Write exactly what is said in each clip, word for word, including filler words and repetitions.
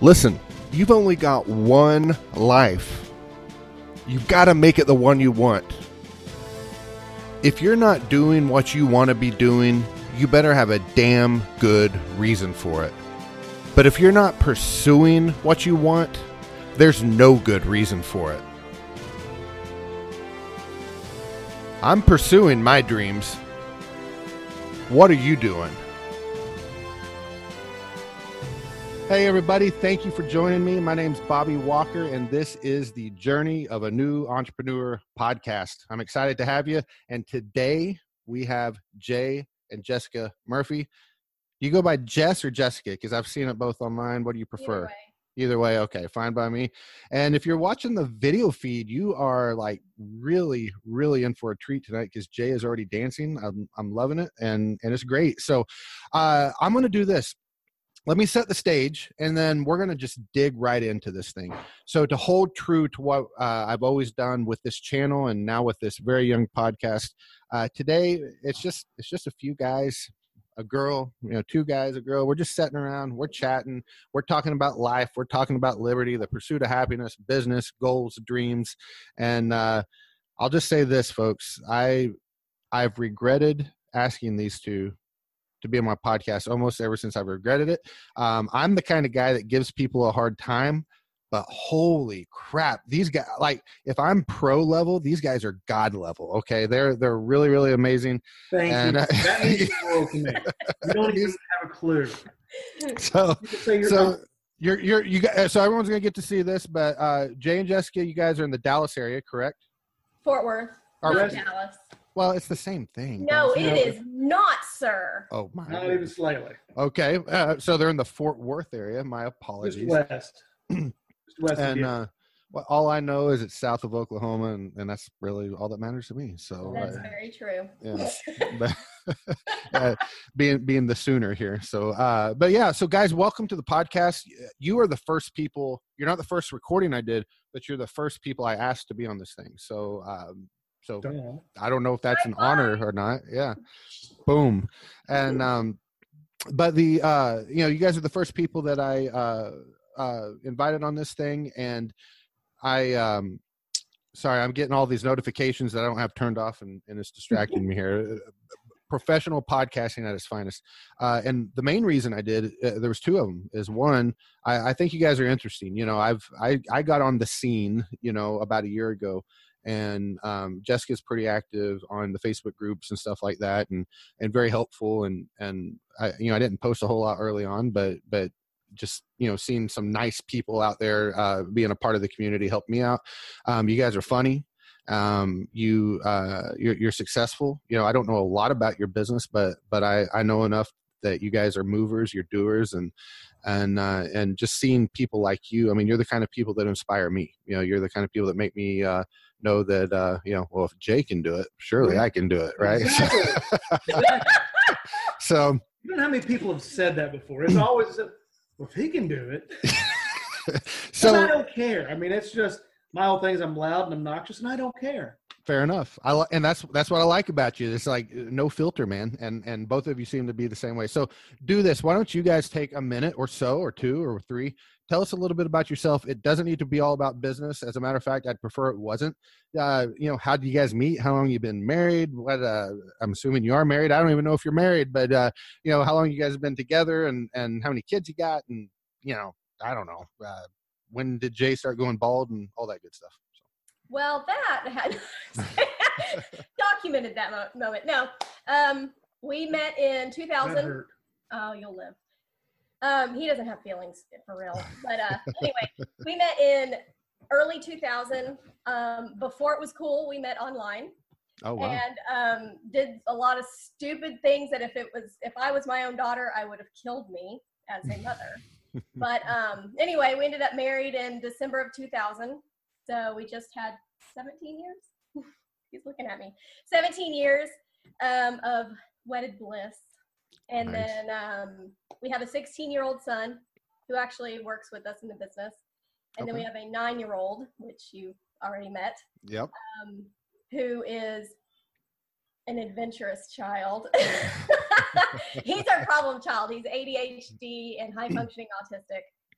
Listen, you've only got one life. You've got to make it the one you want. If you're not doing what you want to be doing, you better have a damn good reason for it. But if you're not pursuing what you want, there's no good reason for it. I'm pursuing my dreams. What are you doing? Hey everybody, thank you for joining me. My name's Bobby Walker, and this is the Journey of a New Entrepreneur podcast. I'm excited to have you, and today we have Jay and Jessica Murphy. Do you go by Jess or Jessica? Because I've seen it both online. What do you prefer? Either way. Either way, okay, fine by me. And if you're watching the video feed, you are like really, really in for a treat tonight because Jay is already dancing. I'm, I'm loving it, and and it's great. So uh, I'm going to do this. Let me set the stage, and then we're going to just dig right into this thing. So to hold true to what uh, I've always done with this channel and now with this very young podcast, uh, today it's just it's just a few guys, a girl, you know, two guys, a girl. We're just sitting around. We're chatting. We're talking about life. We're talking about liberty, the pursuit of happiness, business, goals, dreams. And uh, I'll just say this, folks. I I've regretted asking these two to be on my podcast almost ever since I've regretted it. Um, I'm the kind of guy that gives people a hard time, but holy crap, these guys, like if I'm pro level, these guys are God level. Okay. They're, they're really, really amazing. Thank and, you. Uh, that means the world to me. You don't even have a clue. So, You you're so not. you're, you're, you got, so everyone's going to get to see this, but uh, Jay and Jessica, you guys are in the Dallas area, correct? Fort Worth, Or- not Dallas. Well, it's the same thing. No, guys. You it know- is not, sir. Oh my. Not even slightly. Okay. Uh, so they're in the Fort Worth area. My apologies. Just west. Just west of And you. uh, well, all I know is it's south of Oklahoma, and, and that's really all that matters to me. So, That's uh, very true. yeah, but, uh, being being the Sooner here. So, uh, but yeah, so guys, welcome to the podcast. You are the first people. You're not the first recording I did, but you're the first people I asked to be on this thing. So, um, so Don't. I don't know if that's an honor or not. Yeah, boom, and um, but the uh, you know, you guys are the first people that I uh, uh, invited on this thing, and I, um, sorry, I'm getting all these notifications that I don't have turned off, and, and it's distracting me here. Professional podcasting at its finest. Uh, and the main reason I did, uh, there was two of them, is one, I, I think you guys are interesting. You know, I've, I, I got on the scene, you know, about a year ago, and um, Jessica's pretty active on the Facebook groups and stuff like that, and, and very helpful. And, and I, you know, I didn't post a whole lot early on, but, but just, you know, seeing some nice people out there uh, being a part of the community helped me out. Um, you guys are funny. Um, you, uh, you're, you're successful. You know, I don't know a lot about your business, but, but I, I know enough that you guys are movers, you're doers, and, and, uh, and just seeing people like you, I mean, you're the kind of people that inspire me. You know, you're the kind of people that make me, uh, know that, uh, you know, well, if Jay can do it, surely I can do it. Right. Exactly. Exactly. So, You don't know how many people have said that before. It's always, well, if he can do it. so I don't care. I mean, it's just my whole thing is I'm loud and obnoxious, and I don't care. fair enough. I li- and that's that's what I like about you. It's like no filter, man. And and both of you seem to be the same way. So do this. Why don't you guys take a minute or so, or two, or three? Tell us a little bit about yourself. It doesn't need to be all about business. As a matter of fact, I'd prefer it wasn't. Uh, you know, how did you guys meet? How long you been married? What? Uh, I'm assuming you are married. I don't even know if you're married, but uh, you know, how long you guys have been together, and and how many kids you got, and you know, I don't know. Uh, when did Jay start going bald and all that good stuff? So. Well, that had documented that mo- moment. No, um, we met in two That thousand. hurt. Oh, you'll live. Um, he doesn't have feelings for real. But uh, anyway, we met in early two thousand. Um, before it was cool, we met online. Oh wow. And um, did a lot of stupid things that if it was, if I was my own daughter, I would have killed me as a mother. But um, anyway, we ended up married in December of two thousand. So we just had seventeen years. He's looking at me. seventeen years um, of wedded bliss. And Nice. then um, we have a sixteen-year-old son who actually works with us in the business. And then we Okay. have a nine-year-old, which you already met, Yep. um, who is an adventurous child. He's our problem child. He's A D H D and high functioning autistic.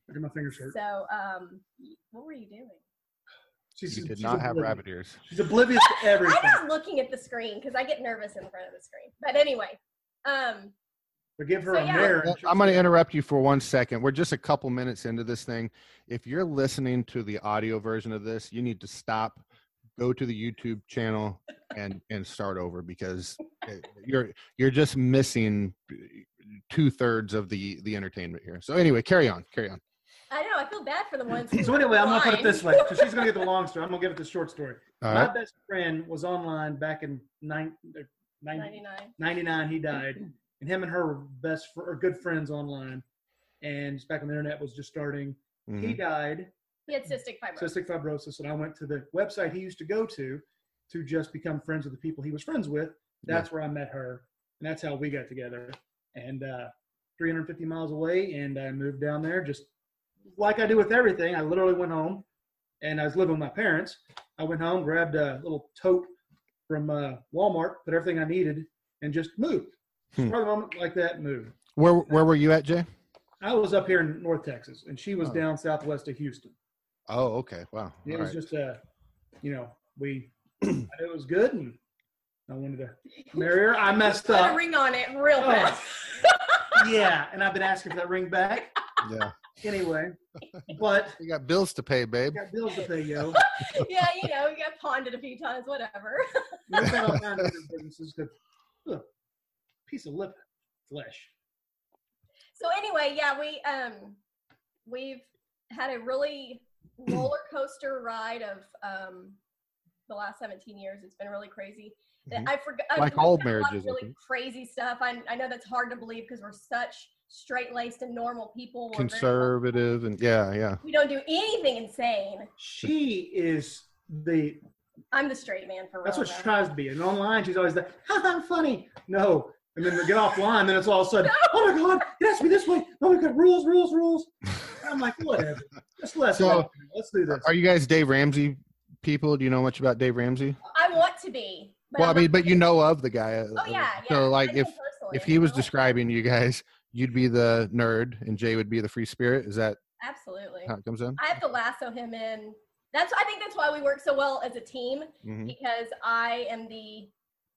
Look at my fingers hurt. So, um, what were you doing? She's, You did she's not have oblivious. rabbit ears. She's oblivious to everything. I'm not looking at the screen because I get nervous in front of the screen. But anyway, um, But give her So, a yeah. mirror. Well, I'm going to interrupt you for one second. We're just a couple minutes into this thing. If you're listening to the audio version of this, you need to stop, go to the YouTube channel, and and start over because you're you're just missing two thirds of the the entertainment here. So anyway, carry on, carry on. I know I feel bad for the ones. Who So anyway, I'm gonna put it online. this way. So she's gonna get the long story. I'm gonna give it the short story. All My right. best friend was online back in nine, ninety, ninety-nine. ninety-nine. He died, and him and her were best fr- or good friends online. And it's back when the internet was just starting. Mhm. He died, He had cystic fibrosis. cystic fibrosis, and I went to the website he used to go to to just become friends with the people he was friends with. That's where I met her, and that's how we got together. And uh, three hundred fifty miles away, and I moved down there just like I do with everything. I literally went home, and I was living with my parents. I went home, grabbed a little tote from uh, Walmart, put everything I needed, and just moved. Hmm. Spur of the moment like that, moved. Where where were you at, Jay? I was up here in North Texas, and she was Oh. down southwest of Houston. Oh, okay. Wow. It All was right. just uh, you know, we it was good, and I wanted to marry her. I messed Put a up. ring on it real Oh. fast. Yeah, and I've been asking for that ring back. Yeah. Anyway, but You got bills to pay, babe. I got bills to pay, yo. Yeah, you know, you got pawned it a few times, whatever. We've got all kinds of different businesses. Good. Look, piece of lip flesh. So anyway, yeah, we um we've had a really roller coaster ride of um the last seventeen years. It's been really crazy. Mhm. I forgot Like we've all done a lot of marriages, I really think. crazy stuff. I I know that's hard to believe because we're such straight laced and normal people. We're very- Conservative and yeah, yeah. we don't do anything insane. She is the. I'm the straight man for real. That's what she though. tries to be. And online, she's always like, "Ha, I'm funny." No, and then we get offline, then it's all of a sudden, "Oh my God, it has to be this way." Oh, we've got rules, rules, rules. And I'm like, whatever. Just let's So, let's do this. Are you guys Dave Ramsey people? Do you know much about Dave Ramsey? I want to be. But Well, I I'm mean, not- but you know of the guy. uh, Oh yeah, yeah. So, like, I know if personally, if he was you know? describing you guys, you'd be the nerd and Jay would be the free spirit. Is that Absolutely. how it comes in? I have to lasso him in. That's I think that's why we work so well as a team Mhm. because I am the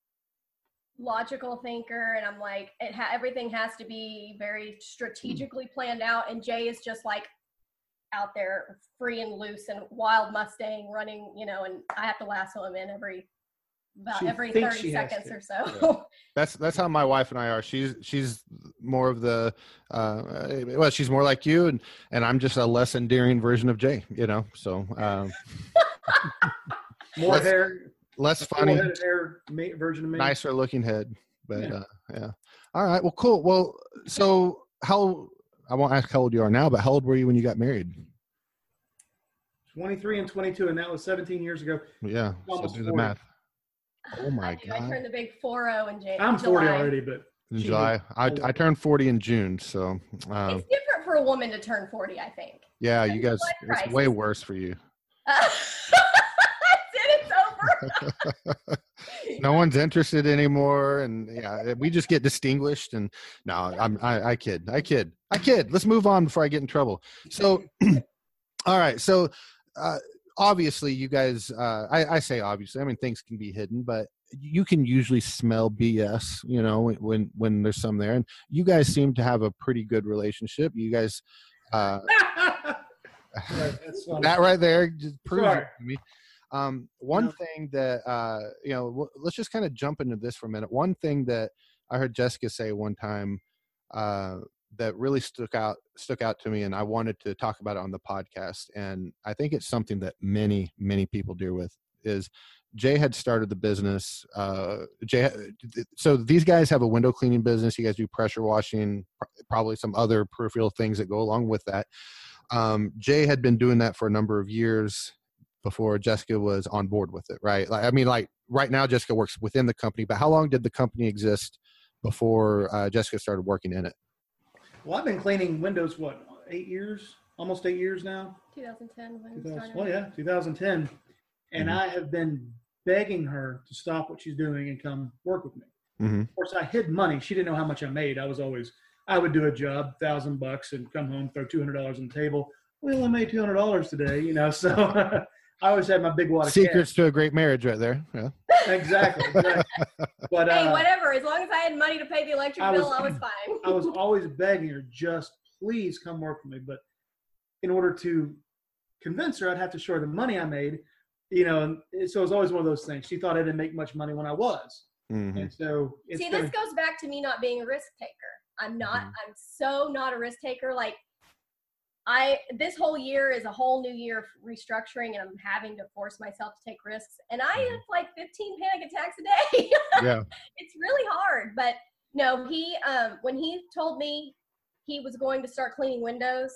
logical thinker and I'm like it ha- everything has to be very strategically planned out and Jay is just like out there free and loose and wild Mustang running, you know, and I have to lasso him in every about She every thinks thirty she has seconds to. or so. That's that's how my wife and I are. She's she's more of the uh, well, she's more like you, and and I'm just a less endearing version of Jay. You know, so um, More Let's- hair, less funny, full-headed hair ma- version of me. nicer looking head. But Yeah. uh, yeah. All right. Well, cool. Well, so how I won't ask how old you are now, but how old were you when you got married? twenty-three and twenty-two, and that was seventeen years ago. Yeah. So Almost do the forty. math. Oh my I do. I God. turned the big four oh in Jan- I'm July. forty already, but In She- July, I I turned forty in June. So um, It's different for a woman to turn forty, I think. yeah, you guys, Life it's crisis. way worse for you. Uh, that's it. It's over. No one's interested anymore, and yeah, we just get distinguished. And no, I'm I, I kid, I kid, I kid. Let's move on before I get in trouble. So, all right. So, uh, obviously, you guys. Uh, I, I say obviously. I mean, things can be hidden, but you can usually smell B S. You know, when when there's some there, and you guys seem to have a pretty good relationship. You guys. Uh, Right, that's funny. that right there just proves Sorry. it to me. Um, one No. thing that uh, you know, w- let's just kind of jump into this for a minute. One thing that I heard Jessica say one time uh, that really stuck out stuck out to me, and I wanted to talk about it on the podcast. And I think it's something that many many people deal with. Is Jay had started the business. Uh, Jay, so these guys have a window cleaning business. You guys do pressure washing, pr- probably some other peripheral things that go along with that. Um, Jay had been doing that for a number of years before Jessica was on board with it, right? Like, I mean, like right now, Jessica works within the company, but how long did the company exist before uh, Jessica started working in it? Well, I've been cleaning windows, what, eight years? Almost eight years now? twenty ten when we two thousand, started. well, yeah, two thousand ten. And Mhm. I have been begging her to stop what she's doing and come work with me. Mm-hmm. Of course, I hid money. She didn't know how much I made. I was always I would do a job, thousand bucks, and come home, throw two hundred dollars on the table. We only made two hundred dollars today, you know. So I always had my big wad of Secrets cash. to a great marriage, right there. Yeah. Exactly. exactly. But Hey, uh, whatever. As long as I had money to pay the electric I bill, was- I was fine. I was always begging her, just please come work for me. But in order to convince her, I'd have to show her the money I made, you know. And so it was always one of those things. She thought I didn't make much money when I was, Mhm. and so it's See, been, this goes back to me not being a risk taker. I'm not. Mhm. I'm so not a risk taker. Like, I this whole year is a whole new year of restructuring, and I'm having to force myself to take risks. And I Mhm. have like fifteen panic attacks a day. Yeah. It's really hard. But no, he um when he told me he was going to start cleaning windows,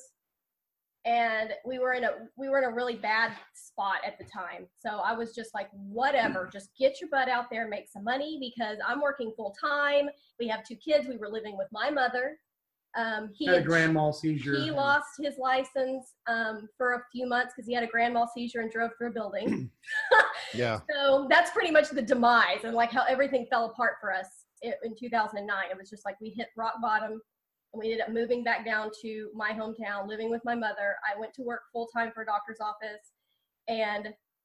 and we were in a we were in a really bad spot at the time. So I was just like, whatever, just get your butt out there, make some money, because I'm working full time. We have two kids. We were living with my mother. Um, he had a had- grand mal seizure. He lost his license um, for a few months because he had a grand mal seizure and drove through a building. Yeah. So that's pretty much the demise, and like how everything fell apart for us in, in two thousand nine. It was just like we hit rock bottom, and we ended up moving back down to my hometown, living with my mother. I went to work full time for a doctor's office, and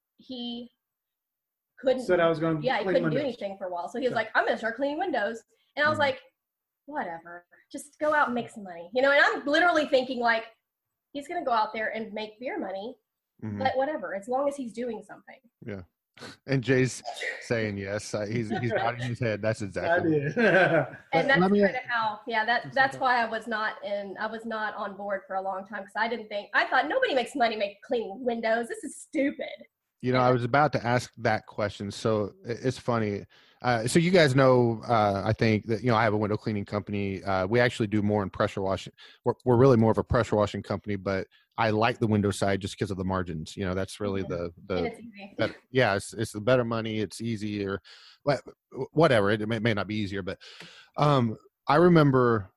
he couldn't. Said I was going to yeah, he clean couldn't do windows. anything for a while. So he was Yeah. like, "I'm going to start cleaning windows," and I was Mhm. like, "Whatever, just go out and make some money," you know. And I'm literally thinking like, he's going to go out there and make beer money, Mhm. but whatever, as long as he's doing something. Yeah. And Jay's saying yes. Uh, he's he's nodding his head. That's I exactly. did. And that's let me- kind of how, yeah, that that's why I was not in, I was not on board for a long time, because I didn't think, I thought nobody makes money make cleaning windows. This is stupid. You know, I was about to ask that question. So it- it's funny. Uh, so you guys know, uh, I think that, you know, I have a window cleaning company. Uh, we actually do more in pressure washing. We're, we're really more of a pressure washing company, but I like the window side just because of the margins. You know, that's really the, And the, it's easy. that, yeah, it's, it's the better money. It's easier, wha- whatever. It may, may not be easier, but um, I remember,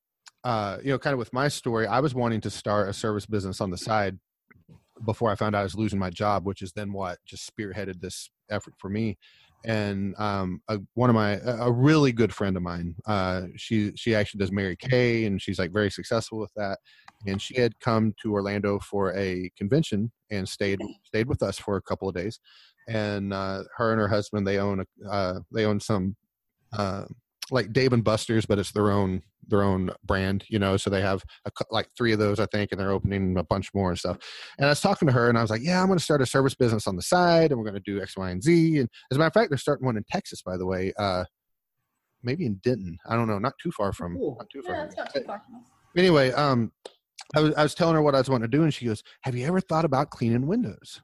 uh, you know, kind of with my story, I was wanting to start a service business on the side before I found out I was losing my job, which is then what just spearheaded this effort for me. And um, a, one of my, a really good friend of mine, uh, she she actually does Mary Kay, and she's like very successful with that. And she had come to Orlando for a convention and stayed stayed with us for a couple of days. And uh, her and her husband, they own a, uh, they own some uh, like Dave and Buster's, but it's their own their own brand, you know. So they have a, cou- like three of those, I think, and they're opening a bunch more and stuff. And I was talking to her, and I was like, "Yeah, I'm going to start a service business on the side, and we're going to do X, Y, and Z." And as a matter of fact, they're starting one in Texas, by the way. Uh, maybe in Denton. I don't know, not too far from. Cool. Not too far. Yeah, from it's not too far from us. Anyway, um, I was I was telling her what I was wanting to do, and she goes, "Have you ever thought about cleaning windows?"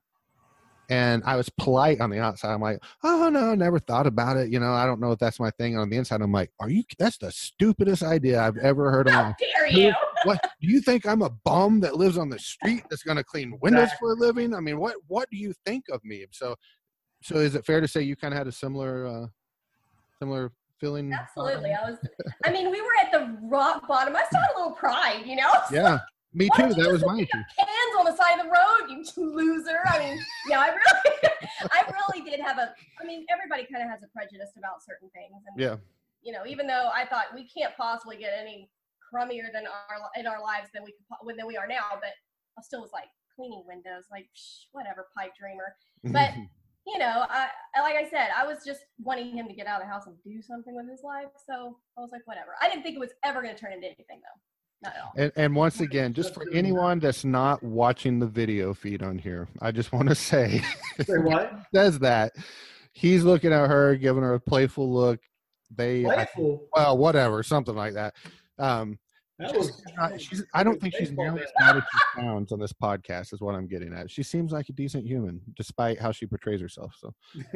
And I was polite on the outside. I'm like, "Oh no, I never thought about it. You know, I don't know if that's my thing." On the inside, I'm like, "Are you? That's the stupidest idea I've ever heard of." How my dare Who- you? What do you think? I'm a bum that lives on the street that's going to clean windows Exactly. for a living? I mean, what what do you think of me? So, so is it fair to say you kind of had a similar uh, similar feeling? Absolutely. I was, I mean, we were at the rock bottom. I still had a little pride, you know? Yeah, me Why too. don't you That was just my pick issue. up cans on the side of the road, you loser. I mean, yeah, I really, I really did have a, I mean, everybody kind of has a prejudice about certain things. And, Yeah, you know, even though I thought we can't possibly get any crummier than our, in our lives than we, could po- than we are now, but I still was like cleaning windows, like, psh, whatever, pipe dreamer. But, you know, I, I- like I said, I was just wanting him to get out of the house and do something with his life. So I was like, whatever. I didn't think it was ever going to turn into anything, though. Not at all. And, and once again, just for anyone that's not watching the video feed on here, I just want to say, Say what? says that he's looking at her, giving her a playful look. They, I- Playful. well, whatever, something like that. Um, That she's was. not, she's, I don't think she's Baseball nearly bat. as bad as she sounds on this podcast, is what I'm getting at. She seems like a decent human, despite how she portrays herself. So,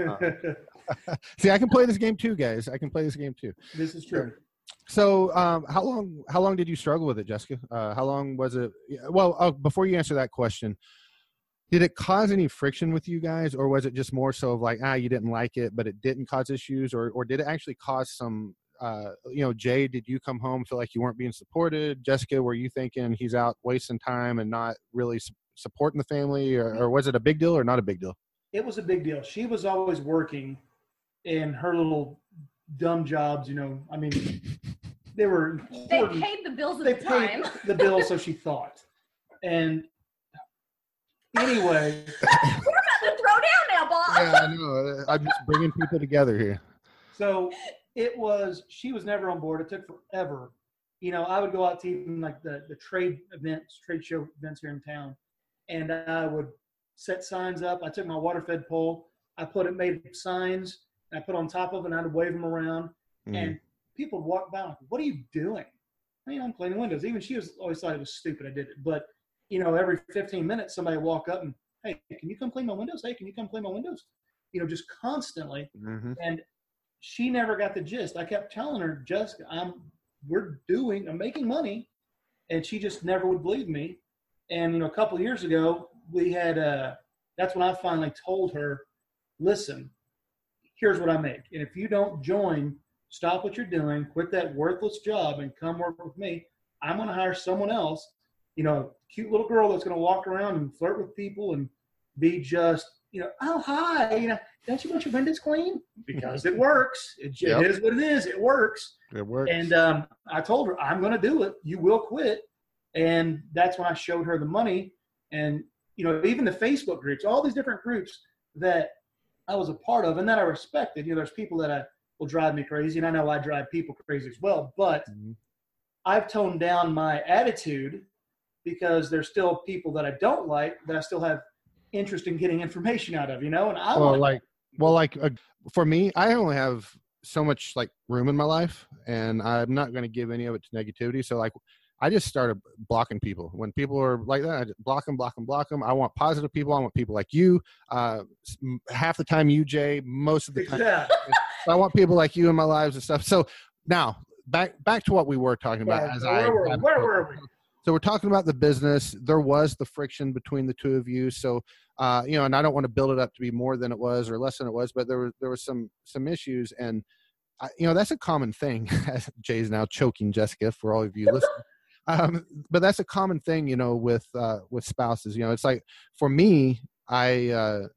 see, I can play this game too, guys. I can play this game too. This is true. So, um, how long how long did you struggle with it, Jessica? Uh, how long was it? yeah, Well, uh, before you answer that question, did it cause any friction with you guys, or was it just more so of like, ah, you didn't like it, but it didn't cause issues, or or did it actually cause some? Uh, you know, Jay, did you come home feel like you weren't being supported? Jessica, were you thinking he's out wasting time and not really su- supporting the family, or, or was it a big deal or not a big deal? It was a big deal. She was always working in her little dumb jobs, you know. I mean, they were They important. paid the bills at They the time. paid the bill, so she thought. And anyway, We're about to throw down now, Bob. Yeah, I know. I'm just bringing people together here. so it was, she was never on board. It took forever. You know, I would go out to even like the, the trade events, trade show events here in town, and I would set signs up. I took my water fed pole, I put it, made signs, and I put on top of it, and I'd wave them around. Mhm. And people would walk by like, what are you doing? I mean, I'm cleaning windows. Even she was always thought it was stupid I did it. But, you know, every fifteen minutes, somebody would walk up and, hey, can you come clean my windows? Hey, can you come clean my windows? You know, just constantly. Mhm. And she never got the gist. I kept telling her, Jessica, I'm, we're doing, I'm making money. And she just never would believe me. And, you know, a couple of years ago, we had, uh, that's when I finally told her, listen, here's what I make. And if you don't join, stop what you're doing, quit that worthless job and come work with me, I'm going to hire someone else, you know, cute little girl that's going to walk around and flirt with people and be just, you know, oh, hi, you know, don't you want your windows clean? Because it works. It, Yep. it is what it is. It works. It works. And um, I told her, I'm going to do it. You will quit. And that's when I showed her the money. And, you know, even the Facebook groups, all these different groups that I was a part of and that I respected. You know, there's people that I, will drive me crazy, and I know I drive people crazy as well. But Mhm. I've toned down my attitude because there's still people that I don't like that I still have interest in getting information out of, you know? And I well, want like, well, like uh, for me, I only have so much like room in my life, and I'm not going to give any of it to negativity. So like, I just started blocking people. When people are like that, I just block them, block them, block them. I want positive people. I want people like you. Uh, half the time you, Jay, most of the time. yeah. I want people like you in my lives and stuff. So now back back to what we were talking about. Yeah, as where I were we? Where were we? So we're talking about the business. There was the friction between the two of you. So uh, you know, and I don't want to build it up to be more than it was or less than it was, but there was there was some some issues, and I, you know, that's a common thing. Jay's now choking Jessica for all of you listening. Um, but that's a common thing, you know, with uh, with spouses. You know, it's like for me, I. Uh,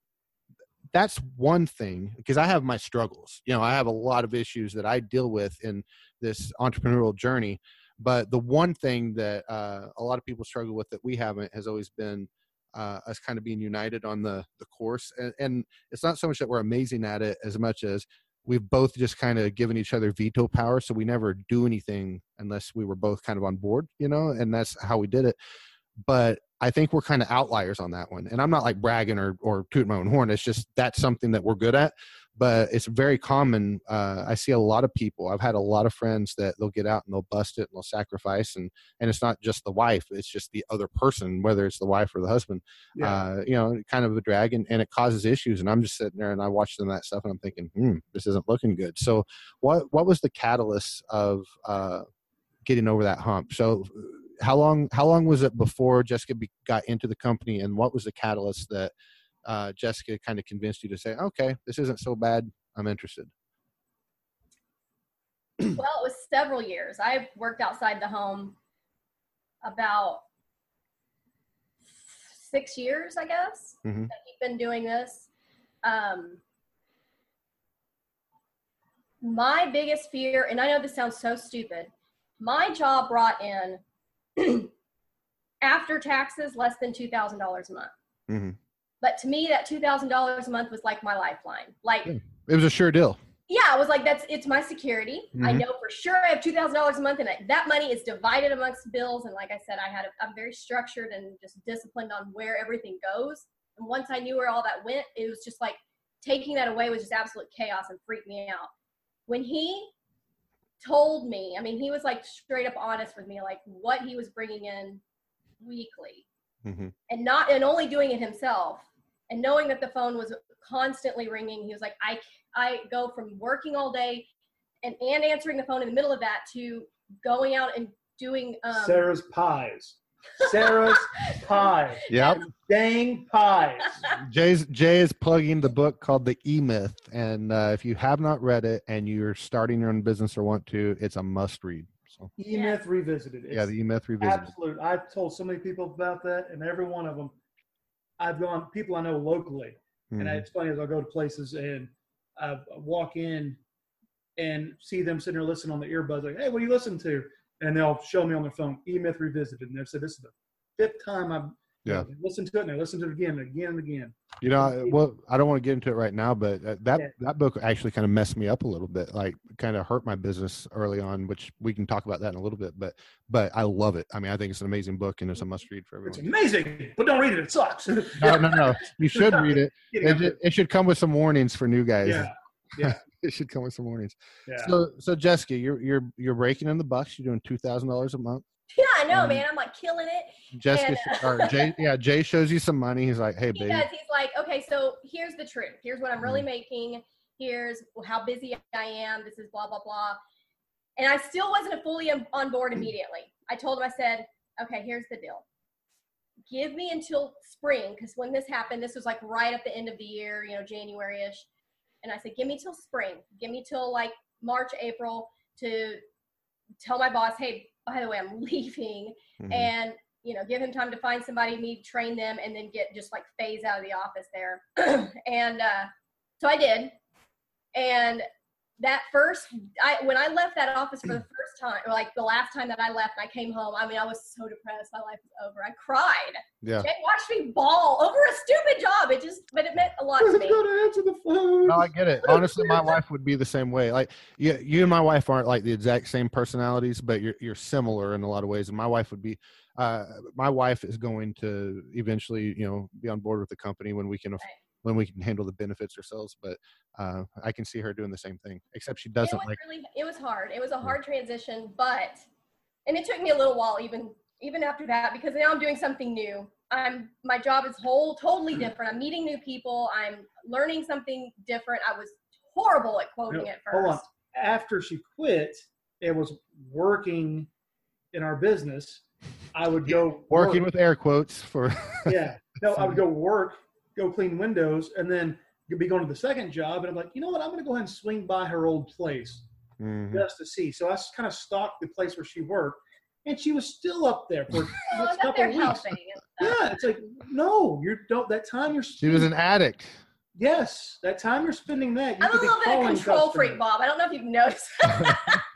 that's one thing, because I have my struggles. You know, I have a lot of issues that I deal with in this entrepreneurial journey. But the one thing that uh, a lot of people struggle with that we haven't has always been uh, us kind of being united on the the course. And, and it's not so much that we're amazing at it as much as we've both just kind of given each other veto power. So we never do anything unless we were both kind of on board, you know, and that's how we did it. But I think we're kind of outliers on that one. And I'm not like bragging or, or tooting my own horn. It's just that's something that we're good at. But it's very common. Uh, I see a lot of people. I've had a lot of friends that they'll get out and they'll bust it and they'll sacrifice. And, and it's not just the wife. It's just the other person, whether it's the wife or the husband, Yeah. uh, you know, kind of a drag, and, and it causes issues. And I'm just sitting there and I watch them that stuff and I'm thinking, hmm, this isn't looking good. So what, what was the catalyst of uh, getting over that hump? So how long, how long was it before Jessica be, got into the company, and what was the catalyst that uh, Jessica kind of convinced you to say, okay, this isn't so bad, I'm interested? Well, it was several years. I've worked outside the home about six years, I guess, Mm-hmm. that we've been doing this. Um, my biggest fear, and I know this sounds so stupid, my job brought in after taxes less than two thousand dollars a month. Mm-hmm. But to me, that two thousand dollars a month was like my lifeline. Like, Yeah. It was a sure deal. yeah, I was like, that's, it's my security. Mm-hmm. I know for sure I have two thousand dollars a month, and I, that money is divided amongst bills. And like I said, I had, a, I'm very structured and just disciplined on where everything goes. And once I knew where all that went, it was just like taking that away was just absolute chaos and freaked me out. When he told me, I mean, he was like straight up honest with me, like what he was bringing in weekly, Mm-hmm. and not, and only doing it himself, and knowing that the phone was constantly ringing. He was like, I, I go from working all day and, and answering the phone in the middle of that to going out and doing, um, Sarah's pies. Sarah's pies. Yep. Dang pies. Jay's, Jay is plugging the book called The E-Myth. And uh, if you have not read it and you're starting your own business or want to, it's a must read. So E-Myth Revisited. It's yeah, The E-Myth Revisited. absolute. I've told so many people about that, and every one of them, I've gone, people I know locally. Mm-hmm. And I, it's funny, as I go to places and I walk in and see them sitting there listening on the earbuds, like, hey, what are you listening to? And they'll show me on their phone, E-Myth Revisited. And they've said, this is the fifth time I've Yeah. you know, listened to it, and they listen to it again and again and again. You know, I- well, I don't want to get into it right now, but uh, that Yeah. that book actually kind of messed me up a little bit, like kind of hurt my business early on, which we can talk about that in a little bit. But but I love it. I mean, I think it's an amazing book, and it's a must read for It's everyone. amazing, but don't read it. It sucks. No, no, no. You should read it. Getting It, up ju- it should come with some warnings for new guys. Yeah. Yeah. It should come with some warnings. Yeah. So so Jessica, you're you're you're breaking in the bucks. You're doing two thousand dollars a month. Yeah, I know, Um, man. I'm like killing it. Jessica And, or Jay, yeah, Jay shows you some money. He's like, hey, He baby. does. He's like, okay, so here's the truth. Here's what I'm really Mhm. making. Here's how busy I am. This is blah, blah, blah. And I still wasn't fully on on board immediately. I told him, I said, okay, here's the deal. Give me until spring, because when this happened, this was like right at the end of the year, you know, January-ish. And I said, give me till spring. Give me till like March, April to tell my boss, hey, by the way, I'm leaving. Mhm. And you know, give him time to find somebody, me train them, and then get just like phase out of the office there. and uh, so I did. And that first, I when I left that office for the first time, or like the last time that I left, and I came home, I mean, I was so depressed. My life was over. I cried. Yeah. Jay watched me bawl over a stupid job. It just, but it meant a lot to Who's me. gonna answer the phone? No, I get it. Honestly, my wife would be the same way. Like you, you and my wife aren't like the exact same personalities, but you're you're similar in a lot of ways. And my wife would be, uh, my wife is going to eventually, you know, be on board with the company when we can, aff- when we can handle the benefits ourselves. But uh, I can see her doing the same thing, except she It doesn't was like. really, it was hard. It was a hard transition, but, and it took me a little while even, even after that, because now I'm doing something new. I'm, my job is whole, totally different. I'm meeting new people. I'm learning something different. I was horrible at quoting No, at hold on. first. After she quit and was working in our business, I would go Working work. with air quotes for. Yeah. No, I would go work, go clean windows, and then be going to the second job. And I'm like, you know what? I'm going to go ahead and swing by her old place Mhm. just to see. So I kind of stalked the place where she worked, and she was still up there for Oh, a I'm couple there of weeks. helping and stuff. Yeah, it's like, no, you don't. That time you're. She was an addict. Yes, that time you're spending that. You I'm a could be little bit of calling control freak, customers. Bob. I don't know if you've noticed. I have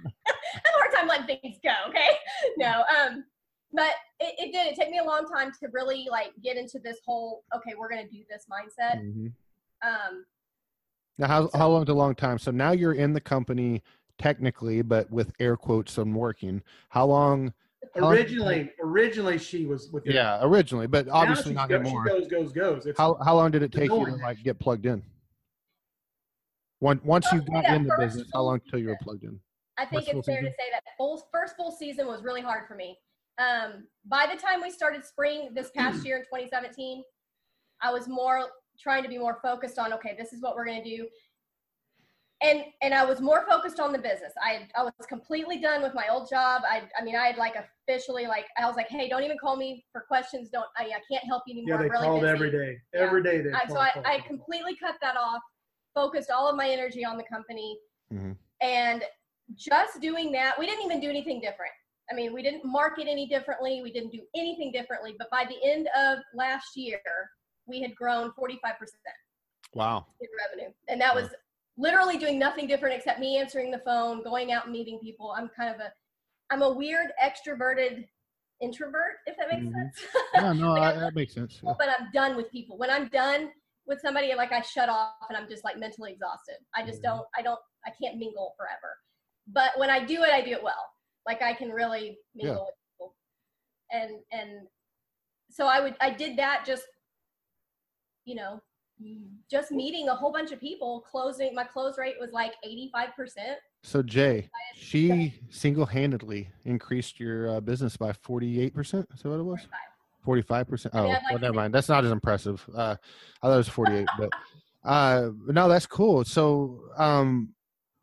a hard time letting things go. Okay. No. Um, but it, it did. It took me a long time to really like get into this whole, okay, we're going to do this mindset. Mhm. Um, Now, how how long is a long time? So now you're in the company technically, but with air quotes on working. How long? how long- Originally, originally she was with. the- Yeah, originally, but Now obviously she's not go- anymore. She goes, goes, goes. It's, How how long did it take you to annoying. like get plugged in? Once once you Oh, got yeah, in the first business, how full long till you were season. plugged in? I think First full it's fair to season? say that full first full season was really hard for me. Um, by the time we started spring this past year in twenty seventeen, I was more trying to be more focused on, okay, this is what we're going to do. And, and I was more focused on the business. I, I was completely done with my old job. I, I mean, I had like officially like, I was like, hey, don't even call me for questions. Don't, I, I can't help you yeah, anymore. they I'm really called busy. every day. Yeah. Every day they I, called. so I, called, I called. completely cut that off, focused all of my energy on the company. Mhm. And just doing that, we didn't even do anything different. I mean, we didn't market any differently. We didn't do anything differently. But by the end of last year, we had grown forty-five percent Wow. in revenue. And that was literally doing nothing different except me answering the phone, going out and meeting people. I'm kind of a, I'm a weird extroverted introvert, if that makes Mhm. sense. Yeah, no, Like, I, I that makes sense. Yeah. but I'm done with people. When I'm done with somebody, like I shut off and I'm just like mentally exhausted. I just Mhm. don't, I don't, I can't mingle forever. But when I do it, I do it well. Like I can really mingle Yeah. with people. And, and so I would, I did that just, you know, just meeting a whole bunch of people, closing, my close rate was like eighty-five percent. So Jay, she single-handedly increased your uh, business by forty-eight percent. Is that what it was? forty-five percent. I Oh, mean, I'd like well, to never think- mind. That's not as impressive. Uh, I thought it was forty-eight, but uh, no, that's cool. So, um,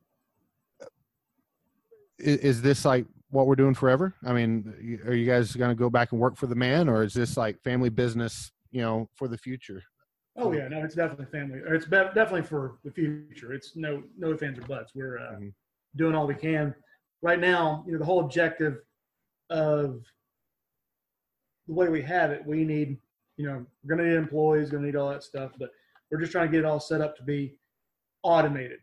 is, is this like what we're doing forever? I mean, you- are you guys going to go back and work for the man, or is this like family business, you know, for the future? Oh yeah, no, it's definitely family. Or it's be- definitely for the future. It's no no ifs ands or buts. We're uh, Mhm. doing all we can right now. You know, the whole objective of the way we have it, we need, you know, we're going to need employees, going to need all that stuff, but we're just trying to get it all set up to be automated.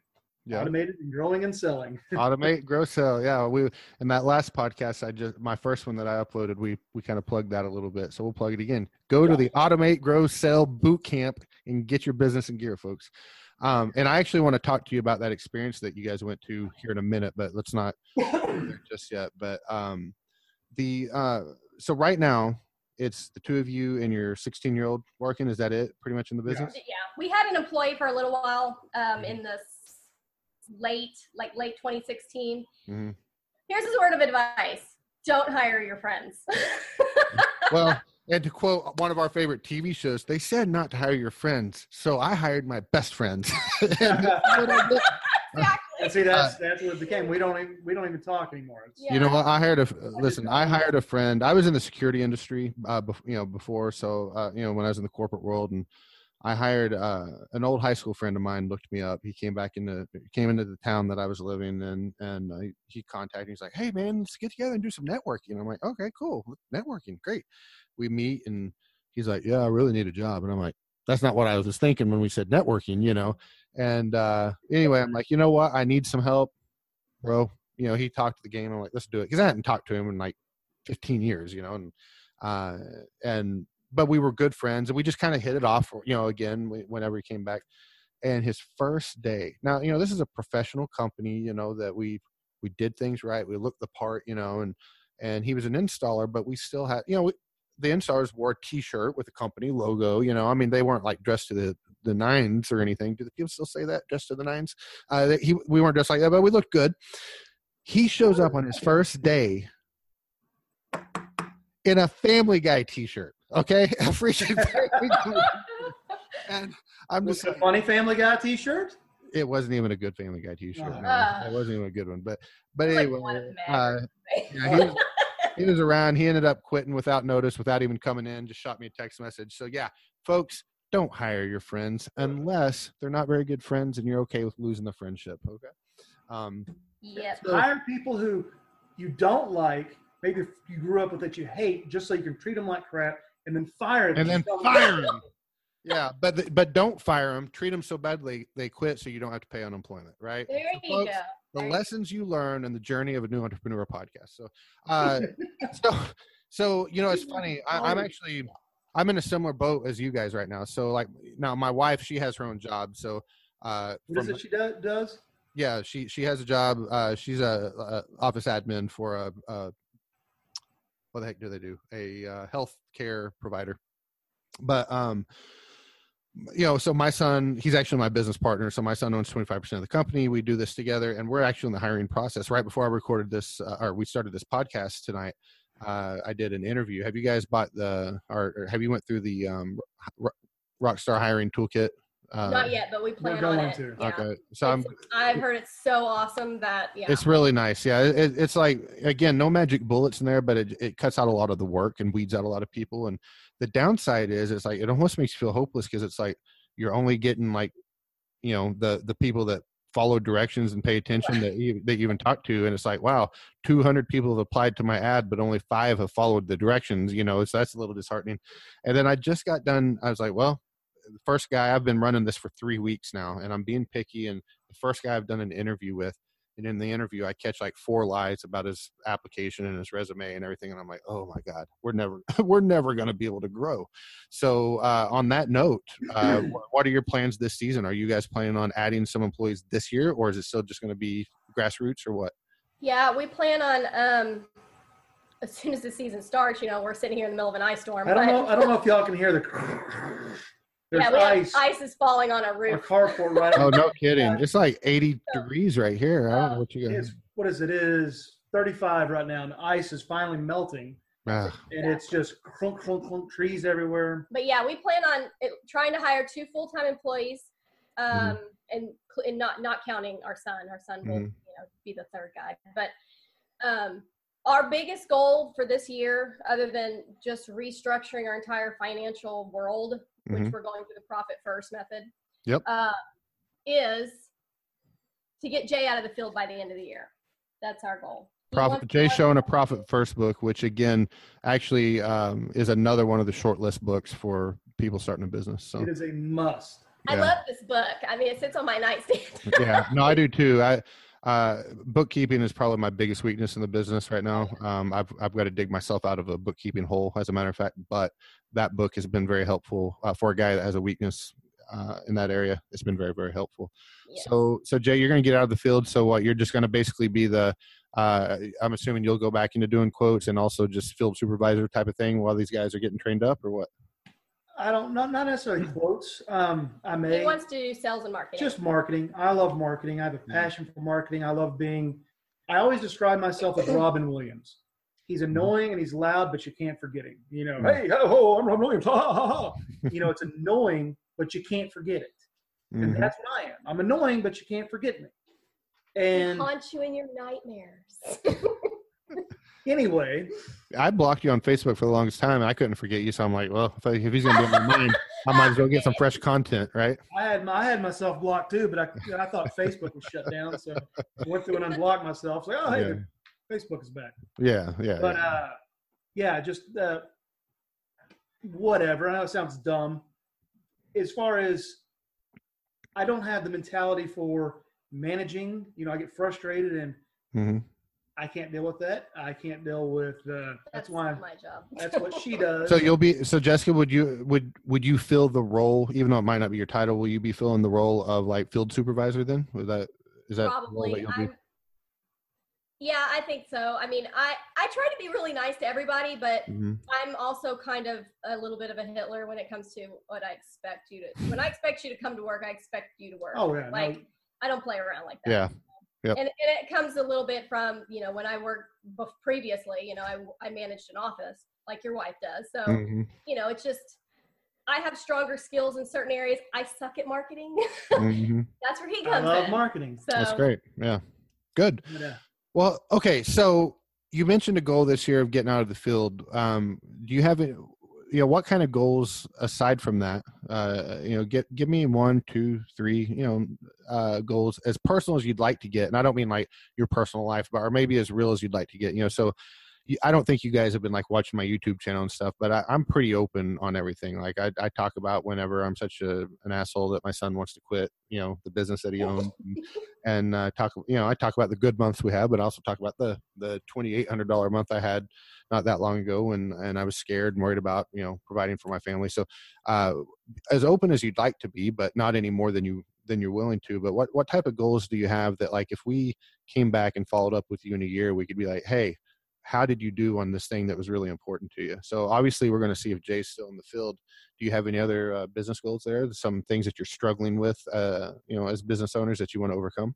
Yeah. Automated and growing and selling. Automate, grow, sell. Yeah, we in that last podcast, I just my first one that I uploaded, we we kind of plugged that a little bit, so we'll plug it again. Go yeah. to the Automate, Grow, Sell boot camp and get your business in gear, folks. Um, and I actually want to talk to you about that experience that you guys went to here in a minute, but let's not go there just yet. But um, the uh, so right now it's the two of you and your sixteen year old working. Is that it? Pretty much in the business? Yeah, we had an employee for a little while um, in the late, like late twenty sixteen. Mm-hmm. Here's his word of advice: don't hire your friends. Well. And to quote one of our favorite T V shows, they said not to hire your friends, so I hired my best friends. and, exactly. And see, that's that's what it became. We don't even we don't even talk anymore. Yeah. You know what? I hired a listen. I hired a friend. I was in the security industry, uh, bef- you know, before. So, uh, you know, when I was in the corporate world, and I hired uh, an old high school friend of mine. Looked me up. He came back into came into the town that I was living in, and uh, he contacted me. He's like, "Hey, man, let's get together and do some networking." And I'm like, "Okay, cool, networking, great." We meet and he's like, yeah, I really need a job. And I'm like, that's not what I was thinking when we said networking, you know? And uh, anyway, I'm like, you know what? I need some help, bro. You know, he talked to the game. I'm like, let's do it. Cause I hadn't talked to him in like fifteen years, you know? And, uh, and, but we were good friends and we just kind of hit it off, you know, again, whenever he came back. And his first day, now, you know, this is a professional company, you know, that we, we did things right. We looked the part, you know, and, and he was an installer, but we still had, you know, we, the installers wore a t-shirt with the company logo, you know, I mean, they weren't like dressed to the, the nines or anything. Do the people still say that, dressed to the nines? Uh, they, he, we weren't dressed like that, but we looked good. He shows up on his first day in a Family Guy t-shirt. Okay. A freaking Family Guy. And I'm just a like, funny Family Guy t-shirt. It wasn't even a good Family Guy t-shirt. Uh, no, it wasn't even a good one, but, but like anyway, uh, yeah, he, he was around. He ended up quitting without notice, without even coming in, just shot me a text message. So yeah, folks, don't hire your friends unless they're not very good friends and you're okay with losing the friendship. Okay. Um, yep. So hire people who you don't like, maybe you grew up with that you hate, just so you can treat them like crap and then fire them. And then fire them. Yeah, but the, but don't fire them. Treat them so badly they quit, so you don't have to pay unemployment, right? There so you folks, go. The there lessons you learn in the journey of a new entrepreneur podcast. So, uh, so, so you know, it's funny. I, I'm actually I'm in a similar boat as you guys right now. So, like now, my wife, she has her own job. So, uh, what is it she do, does? Yeah, she she has a job. Uh, she's a, a office admin for a, a what the heck do they do? A uh, health care provider. But um. You know, so my son, he's actually my business partner. So my son owns twenty-five percent of the company. We do this together and we're actually in the hiring process. Right before I recorded this, uh, or we started this podcast tonight, uh, I did an interview. Have you guys bought the, or, or have you went through the um, Rockstar Hiring Toolkit? Uh, Not yet, but we plan on it. To. Yeah. Okay, so I'm, I've heard it's so awesome that yeah, it's really nice. Yeah, it, it's like again, no magic bullets in there, but it it cuts out a lot of the work and weeds out a lot of people. And the downside is, it's like it almost makes you feel hopeless because it's like you're only getting like, you know, the the people that follow directions and pay attention that you that you even talk to, and it's like, wow, two hundred people have applied to my ad, but only five have followed the directions. You know, so that's a little disheartening. And then I just got done. I was like, well. The first guy, I've been running this for three weeks now and I'm being picky. And the first guy I've done an interview with, and in the interview, I catch like four lies about his application and his resume and everything. And I'm like, oh my God, we're never, we're never going to be able to grow. So uh, on that note, uh, what are your plans this season? Are you guys planning on adding some employees this year, or is it still just going to be grassroots or what? Yeah, we plan on, um, as soon as the season starts, you know, we're sitting here in the middle of an ice storm. I don't but... know. I don't know if y'all can hear the. There's yeah, we ice. have ice is falling on our roof. Our carport right. Oh, no kidding! It's like eighty degrees right here. I don't know what you guys. It's, what is it? It is thirty-five right now, and the ice is finally melting. Ah. And it's just crunk, crunk, crunk, trees everywhere. But yeah, we plan on it, trying to hire two full-time employees, um, mm-hmm. and and not not counting our son. Our son will mm-hmm. you know be the third guy. But um, our biggest goal for this year, other than just restructuring our entire financial world, which mm-hmm. we're going through the profit first method, yep, uh, is to get Jay out of the field by the end of the year. That's our goal. Profit, Jay's showing a profit first book, which again, actually um, is another one of the short list books for people starting a business. So it is a must. I Yeah. love this book. I mean, it sits on my nightstand. Yeah, no, I do too. I uh, bookkeeping is probably my biggest weakness in the business right now. Um, I've I've got to dig myself out of a bookkeeping hole, as a matter of fact. But that book has been very helpful uh, for a guy that has a weakness uh, in that area. It's been very very helpful. Yes. So so Jay, you're going to get out of the field. So what? You're just going to basically be the. Uh, I'm assuming you'll go back into doing quotes and also just field supervisor type of thing while these guys are getting trained up, or what? I don't not not necessarily quotes. Um, I may He wants to do sales and marketing. just marketing. I love marketing. I have a passion for marketing. I love being. I always describe myself as Robin Williams. He's annoying and he's loud, but you can't forget him. You know, hey, ho, ho, I'm Robin Williams. Ha, ha, ha, ha. You know, it's annoying, but you can't forget it. And Mhm. that's what I am. I'm annoying, but you can't forget me. And haunt you in your nightmares. anyway, I blocked you on Facebook for the longest time, and I couldn't forget you. So I'm like, well, if, I, if he's going to be in my mind, I might as well get some fresh content, right? I had my, I had myself blocked too, but I I thought Facebook was shut down, so I went through and unblocked myself. It's like, oh, hey, Yeah. Facebook is back. Yeah, yeah. But yeah. uh, yeah, just uh, whatever. I know it sounds dumb. As far as I don't have the mentality for managing, you know, I get frustrated and Mhm. I can't deal with that. I can't deal with uh, that's, That's why my job. that's what she does. So you'll be so Jessica, would you would would you fill the role, even though it might not be your title? Will you be filling the role of like field supervisor then? Was that is that the role Probably. that you'll be? I'm, yeah, I think so. I mean, I, I try to be really nice to everybody, but Mhm. I'm also kind of a little bit of a Hitler when it comes to what I expect you to. When I expect you to come to work, I expect you to work. Oh yeah, Like, no, I don't play around like that. Yeah. Yep. And, and it comes a little bit from, you know, when I worked bef- previously, you know, I, I managed an office like your wife does. So, Mhm. you know, it's just, I have stronger skills in certain areas. I suck at marketing. Mhm. That's where he I comes love in. marketing. So, That's great. Yeah. Good. But, uh, Well, okay. So you mentioned a goal this year of getting out of the field. Um, do you have, it- you know, what kind of goals aside from that? Uh, you know, get give me one, two, three, you know, uh, goals as personal as you'd like to get, and I don't mean like your personal life, but or maybe as real as you'd like to get. You know, so you- I don't think you guys have been like watching my YouTube channel and stuff, but I, I'm pretty open on everything. Like I, I talk about whenever I'm such a an asshole that my son wants to quit, you know, the business that he owns, and, and uh, talk, you know, I talk about the good months we have, but I also talk about the the twenty-eight hundred dollars month I had not that long ago, and and I was scared and worried about, you know, providing for my family. So uh, as open as you'd like to be, but not any more than you than you're willing to. But what what type of goals do you have that, like, if we came back and followed up with you in a year, we could be like, hey, how did you do on this thing that was really important to you? So obviously we're going to see if Jay's still in the field. Do you have any other uh, business goals there? Some things that you're struggling with, uh, you know, as business owners that you want to overcome?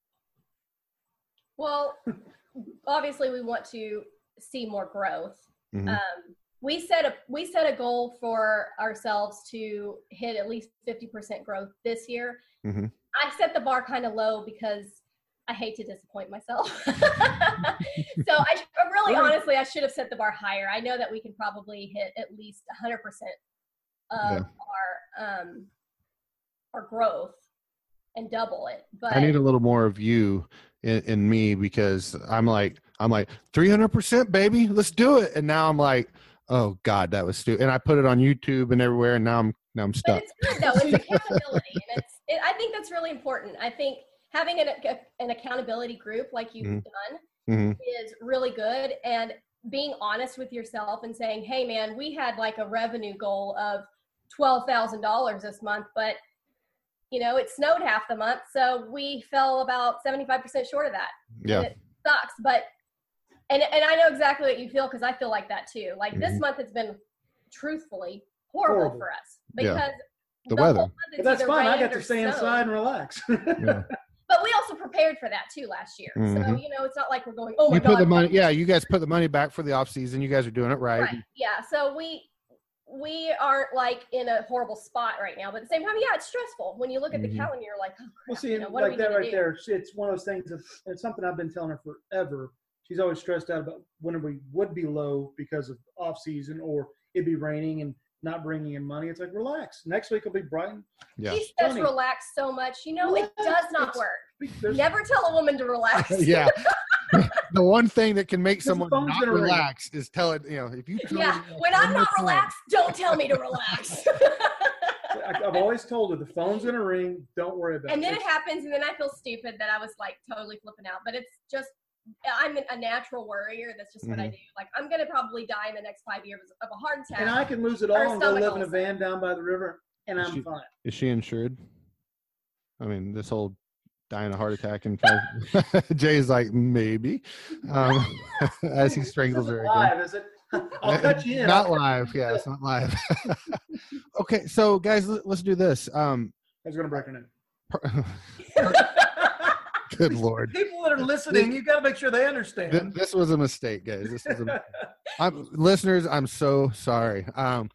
well, obviously we want to see more growth. Mhm. Um, we set a we set a goal for ourselves to hit at least fifty percent growth this year. Mhm. I set the bar kind of low because I hate to disappoint myself. so I sh- really, honestly, I should have set the bar higher. I know that we can probably hit at least one hundred percent of our um, our growth and double it. But I need a little more of you in, in me, because I'm like, I'm like three hundred percent baby, let's do it. And now I'm like, oh God, that was stupid. And I put it on YouTube and everywhere. And now I'm, now I'm But stuck. it's good though. It's accountability, and it's. It, I think that's really important. I think having an an accountability group like you've Mhm. done Mhm. is really good, and being honest with yourself and saying, "Hey, man, we had like a revenue goal of twelve thousand dollars this month, but you know it snowed half the month, so we fell about seventy five percent short of that." Yeah. And it sucks, but and and I know exactly what you feel because I feel like that too. Like this Mhm. month has been truthfully horrible, Horrible. for us Yeah. because The whole weather. month but it's that's either fine. I rained got or to stay snowed. inside and relax. Yeah. But we also prepared for that too last year. So, Mhm. you know, it's not like we're going, oh my You God. put the money, yeah, you guys put the money back for the off season. You guys are doing it right. Right. Yeah. So we, we aren't like in a horrible spot right now, but at the same time, yeah, it's stressful. When you look at the Mhm. calendar, you're like, oh crap, Well, see, you and know, what are we like that gonna right do? there, it's one of those things. That's, it's something I've been telling her forever. She's always stressed out about when we would be low because of off season or it'd be raining and not bringing in money. It's like, relax. Next week will be bright. Yeah. She says Funny. relax so much. You know, it Relax. does not It's- work. There's, Never tell a woman to relax. Yeah. The one thing that can make the someone phone's not gonna ring. relax is tell it, you know, if you tell Yeah. me When one I'm more not time- relaxed, don't tell me to relax. I, I've always told her the phone's gonna ring. Don't worry about And it. then it happens, and then I feel stupid that I was like totally flipping out. But it's just, I'm a natural worrier. That's just what I Mhm. do. Like, I'm gonna probably die in the next five years of a heart attack. And I can lose it Or all and go stomach live in a ulcer. van down by the river, and Is I'm she- fine. Is she insured? I mean, this whole dying of heart attack and kind of, Jay's like, maybe, um, as he strangles This her isn't again. live, is it? I'll cut you in. Not I'll cut live. you in. Yeah, it's not live. Okay, so guys, let- let's do this. Um, I was gonna break her name. good Lord. People that are listening, you got to make sure they Th- understand. This was a mistake, guys. This was a mistake. I'm, listeners, I'm so sorry. Um,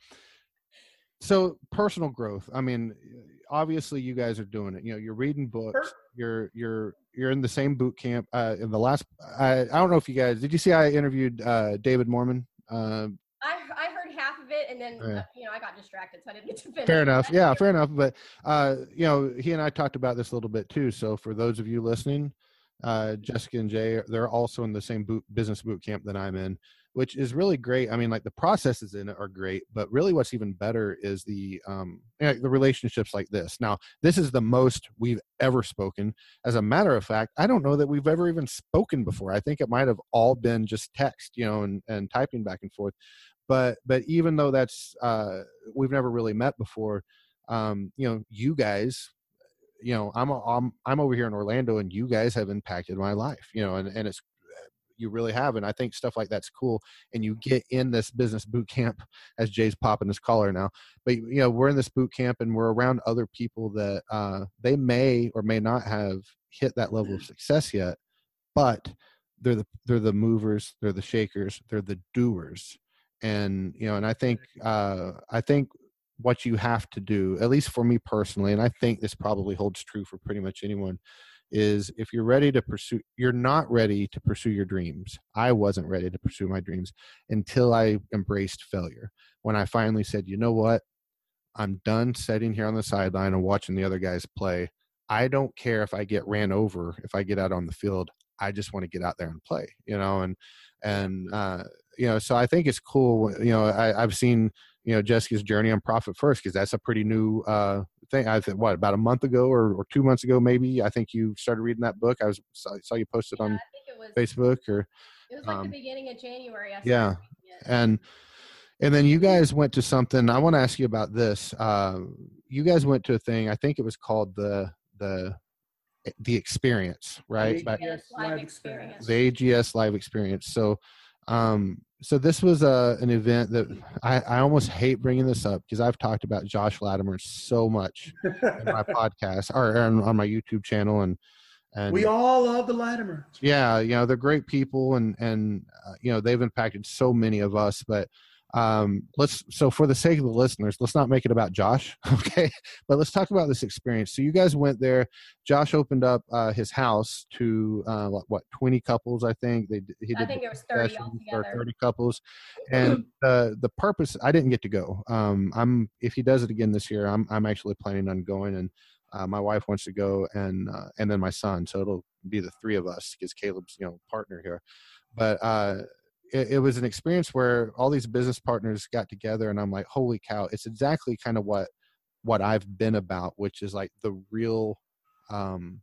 so personal growth. I mean, obviously, you guys are doing it. You know, you're reading books. You're you're you're in the same boot camp. Uh, in the last, I I don't know if you guys did. You see, I interviewed uh, David Mormon. Uh, I, I heard half of it, and then Yeah. uh, you know I got distracted, so I didn't get to finish. Fair it. enough. Yeah, fair enough. But uh, you know, he and I talked about this a little bit too. So for those of you listening, uh, Jessica and Jay, they're also in the same boot, business boot camp that I'm in, which is really great. I mean, like the processes in it are great, but really what's even better is the um, you know, the relationships like this. Now, this is the most we've ever spoken. As a matter of fact, I don't know that we've ever even spoken before. I think it might have all been just text, you know, and, and typing back and forth. But but even though that's uh, we've never really met before, um, you know, you guys, you know, I'm, I'm I'm over here in Orlando, and you guys have impacted my life, you know, and and it's you really have, and I think stuff like that's cool. And you get in this business boot camp, as Jay's popping his collar now, but you know, we're in this boot camp, and we're around other people that uh, they may or may not have hit that level of success yet, but they're the they're the movers, they're the shakers, they're the doers. And you know, and I think uh, I think what you have to do, at least for me personally, and I think this probably holds true for pretty much anyone, is if you're ready to pursue, you're not ready to pursue your dreams. I wasn't ready to pursue my dreams until I embraced failure. When I finally said, you know what, I'm done sitting here on the sideline and watching the other guys play. I don't care if I get ran over, if I get out on the field. I just want to get out there and play, you know, and, and, uh, you know, so I think it's cool. You know, I, I've seen, you know, Jessica's journey on Profit First, because that's a pretty new uh, thing. I think, what, about a month ago or, or two months ago, maybe, I think you started reading that book. I was saw, saw you posted Yeah, on I think it was. Facebook or, It was like um, the beginning of January. I started yeah. reading it. And, and then you guys went to something. I want to ask you about this. Uh, you guys went to a thing. I think it was called the, the, the experience, right? The But Yes, live live experience. the A G S live experience. So, um, so this was a, an event that I, I almost hate bringing this up, because I've talked about Josh Latimer so much in my podcast or on, on my YouTube channel. And, and We all love the Latimer. yeah, you know, they're great people, and, and, uh, you know, they've impacted so many of us, but, um, let's, so for the sake of the listeners, let's not make it about Josh. Okay. But let's talk about this experience. So you guys went there. Josh opened up, uh, his house to, uh, what, what, twenty couples, I think they, he I did think the it was thirty sessions altogether. for thirty couples. And, uh, the purpose, I didn't get to go. Um, I'm, if he does it again this year, I'm, I'm actually planning on going, and, uh, my wife wants to go, and, uh, and then my son. So it'll be the three of us, because Caleb's, you know, partner here. But, uh, it, it was an experience where all these business partners got together, and I'm like, holy cow, it's exactly kind of what, what I've been about, which is like the real, um,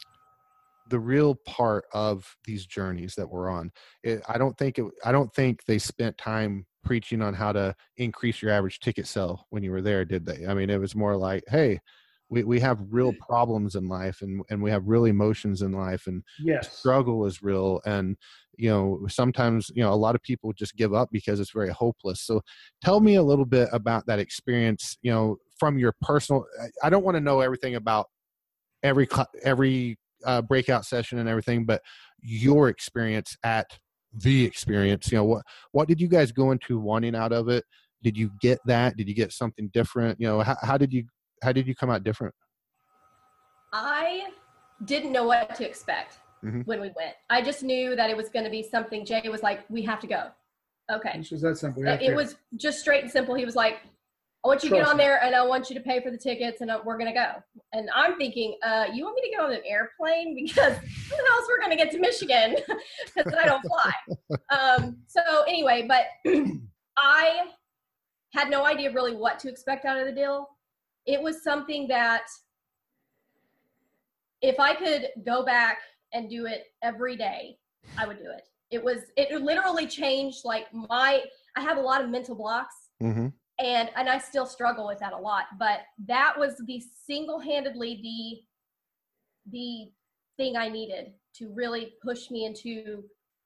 the real part of these journeys that we're on. It, I don't think it, I don't think they spent time preaching on how to increase your average ticket sell when you were there, did they? I mean, it was more like, hey, we, we have real problems in life, and, and we have real emotions in life, and Yes. struggle is real. And, you know, sometimes, you know, a lot of people just give up because it's very hopeless. So tell me a little bit about that experience, you know, from your personal, I don't want to know everything about every, every uh, breakout session and everything, but your experience at the experience, you know, what, what did you guys go into wanting out of it? Did you get that? Did you get something different? You know, how, how did you, how did you come out different? I didn't know what to expect Mhm. when we went. I just knew that it was going to be something. Jay was like, we have to go. Okay. It's just that simple. Uh, It was just straight and simple. He was like, I want you to get Trust on me. there, and I want you to pay for the tickets, and uh, we're going to go. And I'm thinking, uh, you want me to get on an airplane? Because who knows we're going to get to Michigan, because I don't fly. Um, so anyway, but I had no idea really what to expect out of the deal. it was something that if I could go back and do it every day, I would do it. It was, it literally changed like my, I have a lot of mental blocks Mm-hmm. and, and I still struggle with that a lot, but that was the single-handedly the, the thing I needed to really push me into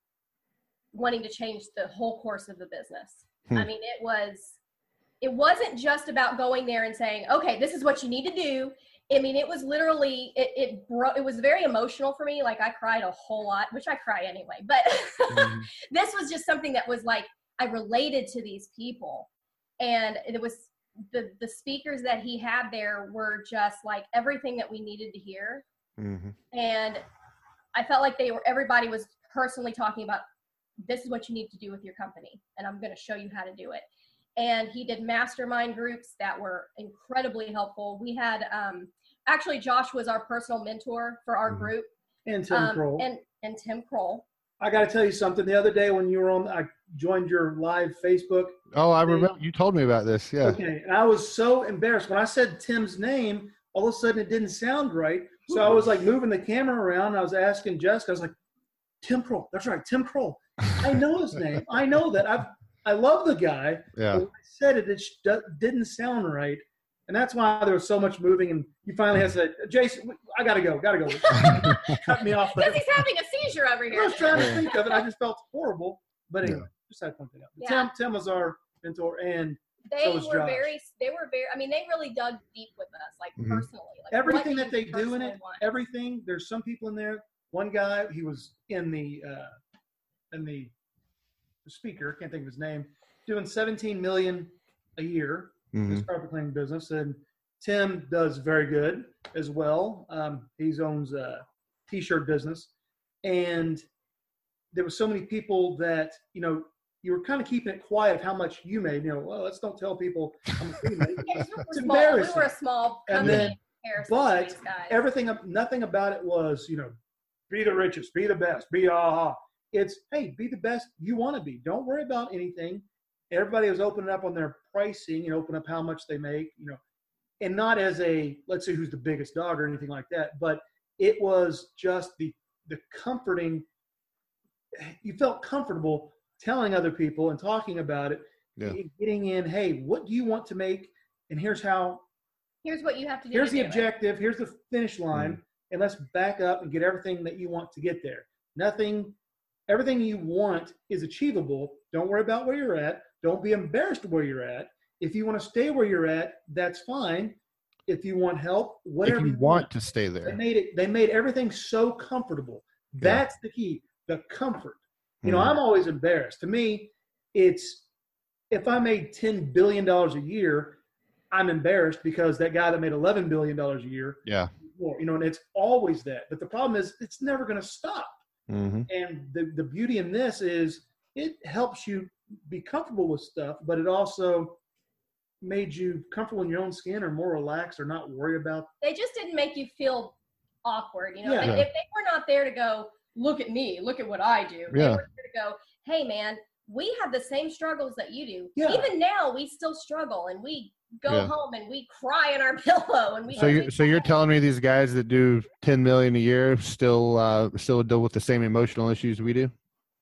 wanting to change the whole course of the business. Hmm. I mean, it was, it wasn't just about going there and saying, okay, this is what you need to do. I mean, it was literally, it it, bro- it was very emotional for me. Like I cried a whole lot, which I cry anyway, but Mm-hmm. this was just something that was like, I related to these people. And it was the, the speakers that he had there were just like everything that we needed to hear. Mm-hmm. And I felt like they were, everybody was personally talking about, this is what you need to do with your company. And I'm going to show you how to do it. And he did mastermind groups that were incredibly helpful. We had, um, actually Josh was our personal mentor for our Mhm. group. And Tim um, Kroll. And, and Tim Kroll. I got to tell you something. The other day when you were on, I joined your live Facebook. Oh, I remember you told me about this. Yeah. Okay. And I was so embarrassed. When I said Tim's name, all of a sudden it didn't sound right. So I was like moving the camera around. And I was asking Jessica, I was like, Tim Kroll. That's right. Tim Kroll. I know his name. I know that. I've, I love the guy. Yeah. But when I said it, it sh- didn't sound right. And that's why there was so much moving. And you finally had to say, Jason, I got to go. Got to go. Cut me off. Because he's having a seizure over I here. was trying to think of it. I just felt horrible. But anyway, Yeah. just had to point that out. Yeah. Tim, Tim was our mentor. And They So was were Josh. very, they were very, I mean, they really dug deep with us, like Mhm. personally. Like, everything what that you they do in personally it, want. everything, there's some people in there. One guy, he was in the, uh, in the, the speaker, can't think of his name, doing seventeen million a year in Mm-hmm. his carpet cleaning business. And Tim does very good as well. Um, he owns a t-shirt business. And there were so many people that, you know, you were kind of keeping it quiet of how much you made. You know, well, let's don't tell people how much we made. Yeah, 'cause we were It's small. We embarrassing. were a small And company then- in comparison to But these guys. everything, nothing about it was, you know, be the richest, be the best, be aha. It's, hey, be the best you want to be. Don't worry about anything. Everybody was opening up on their pricing and open up how much they make, you know, and not as a, let's see who's the biggest dog or anything like that. But it was just the, the comforting, you felt comfortable telling other people and talking about it, Yeah. getting in, hey, what do you want to make? And here's how, Here's what you have to do. here's to the do it. objective, here's the finish line, and let's back up and get everything that you want to get there. Nothing, everything you want is achievable. Don't worry about where you're at. Don't be embarrassed where you're at. If you want to stay where you're at, that's fine. If you want help, whatever If you you want to stay They there. made it, they made everything so comfortable. That's the key, the comfort. You know, Mhm. I'm always embarrassed. To me, it's, if I made ten billion dollars a year, I'm embarrassed because that guy that made eleven billion dollars a year, Yeah. more, you know, and it's always that. But the problem is it's never going to stop. Mm-hmm. And the, the beauty in this is it helps you be comfortable with stuff, but it also made you comfortable in your own skin or more relaxed or not worry about. They just didn't make you feel awkward. You know, Yeah. They- Yeah. if they were not there to go, look at me, look at what I do. They Yeah. were there to go, hey man, we have the same struggles that you do. Yeah. Even now we still struggle and we go Yeah. home and we cry in our pillow and we So you're so you're telling me these guys that do ten million a year still uh, still deal with the same emotional issues we do?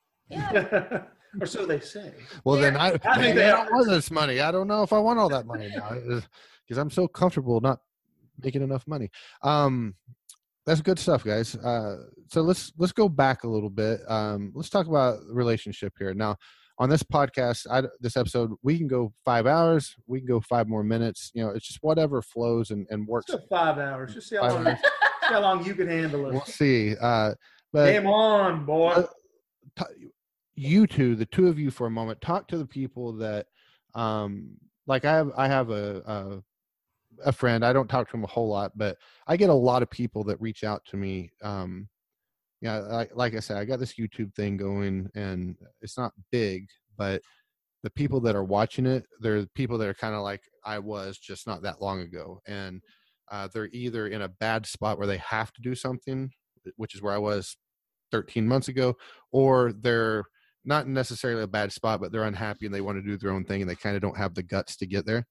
yeah. Or so they say. Well, then I, I think maybe they I don't are. want this money. I don't know if I want all that money now because I'm so comfortable not making enough money. Um, that's good stuff, guys. Uh, so let's let's go back a little bit. Um, let's talk about relationship here. Now, on this podcast, I, this episode, we can go five hours. We can go five more minutes. You know, it's just whatever flows and, and works. Just five hours. Just see how Five long, minutes. see how long you can handle We'll it. see. Uh, but Game on, boy. Uh, t- you two, the two of you, for a moment, talk to the people that, um, like I have, I have a, a a friend. I don't talk to him a whole lot, but I get a lot of people that reach out to me. Um, yeah, like, like I said, I got this YouTube thing going, and it's not big, but the people that are watching it, they're the people that are kind of like I was just not that long ago, and uh, they're either in a bad spot where they have to do something, which is where I was thirteen months ago, or they're not necessarily a bad spot, but they're unhappy and they want to do their own thing and they kind of don't have the guts to get there.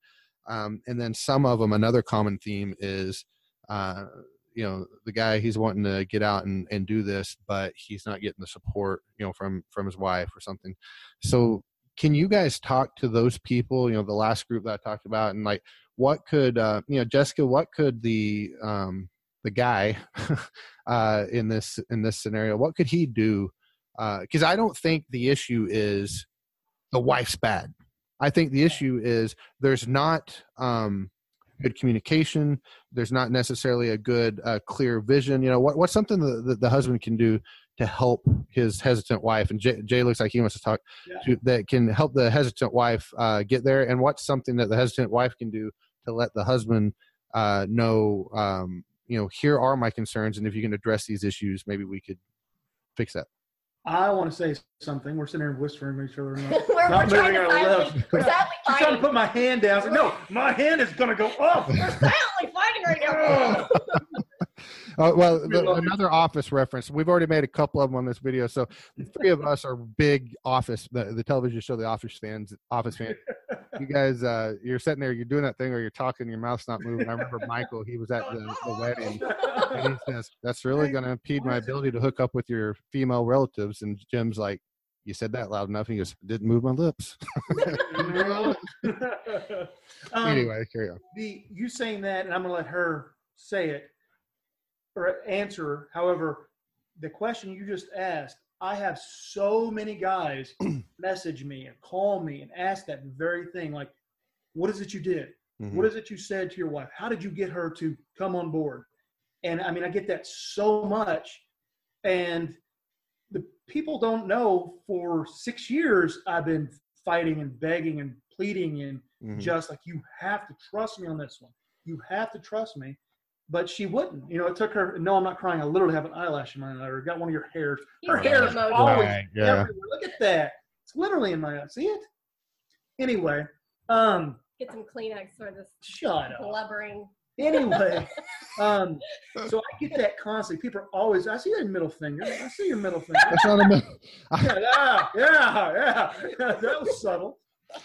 Um, and then some of them, another common theme is, uh, you know, the guy, he's wanting to get out and, and do this, but he's not getting the support, you know, from, from his wife or something. So can you guys talk to those people, you know, the last group that I talked about, and like, what could, uh, you know, Jessica, what could the, um, the guy, uh, in this, in this scenario, what could he do? Uh, cause I don't think the issue is the wife's bad. I think the issue is there's not um, good communication. There's not necessarily a good, uh, clear vision. You know, what, what's something that the, the husband can do to help his hesitant wife? And Jay, Jay looks like he wants to talk Yeah. to, that can help the hesitant wife uh, get there. And what's something that the hesitant wife can do to let the husband uh, know, um, you know, here are my concerns, and if you can address these issues, maybe we could fix that. I want to say something. We're sitting here whispering to each other. Not, we're, we're not trying moving to our silently, lips. we're sadly I'm trying to fighting. put my hand down. I said, no, my hand is going to go up. We're silently fighting right now. Uh, well, the, another Office reference. We've already made a couple of them on this video. So the three of us are big Office, the, the television show, the Office fans, Office fans. You guys, uh, you're sitting there, you're doing that thing, or you're talking, your mouth's not moving. I remember Michael, he was at the, the wedding, and he says, "That's really going to impede my ability to hook up with your female relatives." And Jim's like, "You said that loud enough." He goes, "Didn't move my lips." um, Anyway, carry on. The you saying that, and I'm going to let her say it or answer. However, the question you just asked, I have so many guys message me and call me and ask that very thing, like, "What is it you did? Mm-hmm. What is it you said to your wife? How did you get her to come on board?" And I mean, I get that so much, and the people don't know. For six years, I've been fighting and begging and pleading and Mm-hmm. just like, "You have to trust me on this one. You have to trust me." But she wouldn't. You know, it took her. No, I'm not crying. I literally have an eyelash in my eye. Or got one of your hairs. Her He's hair is getting always Right, yeah. everywhere. Look at that. It's literally in my eye. See it? Anyway, um, Get some Kleenex for this shut up. blubbering. Anyway, um, so I get that constantly. People are always, "I see your middle finger. I see your middle finger." That's not a mi- yeah, yeah, yeah, yeah. That was subtle.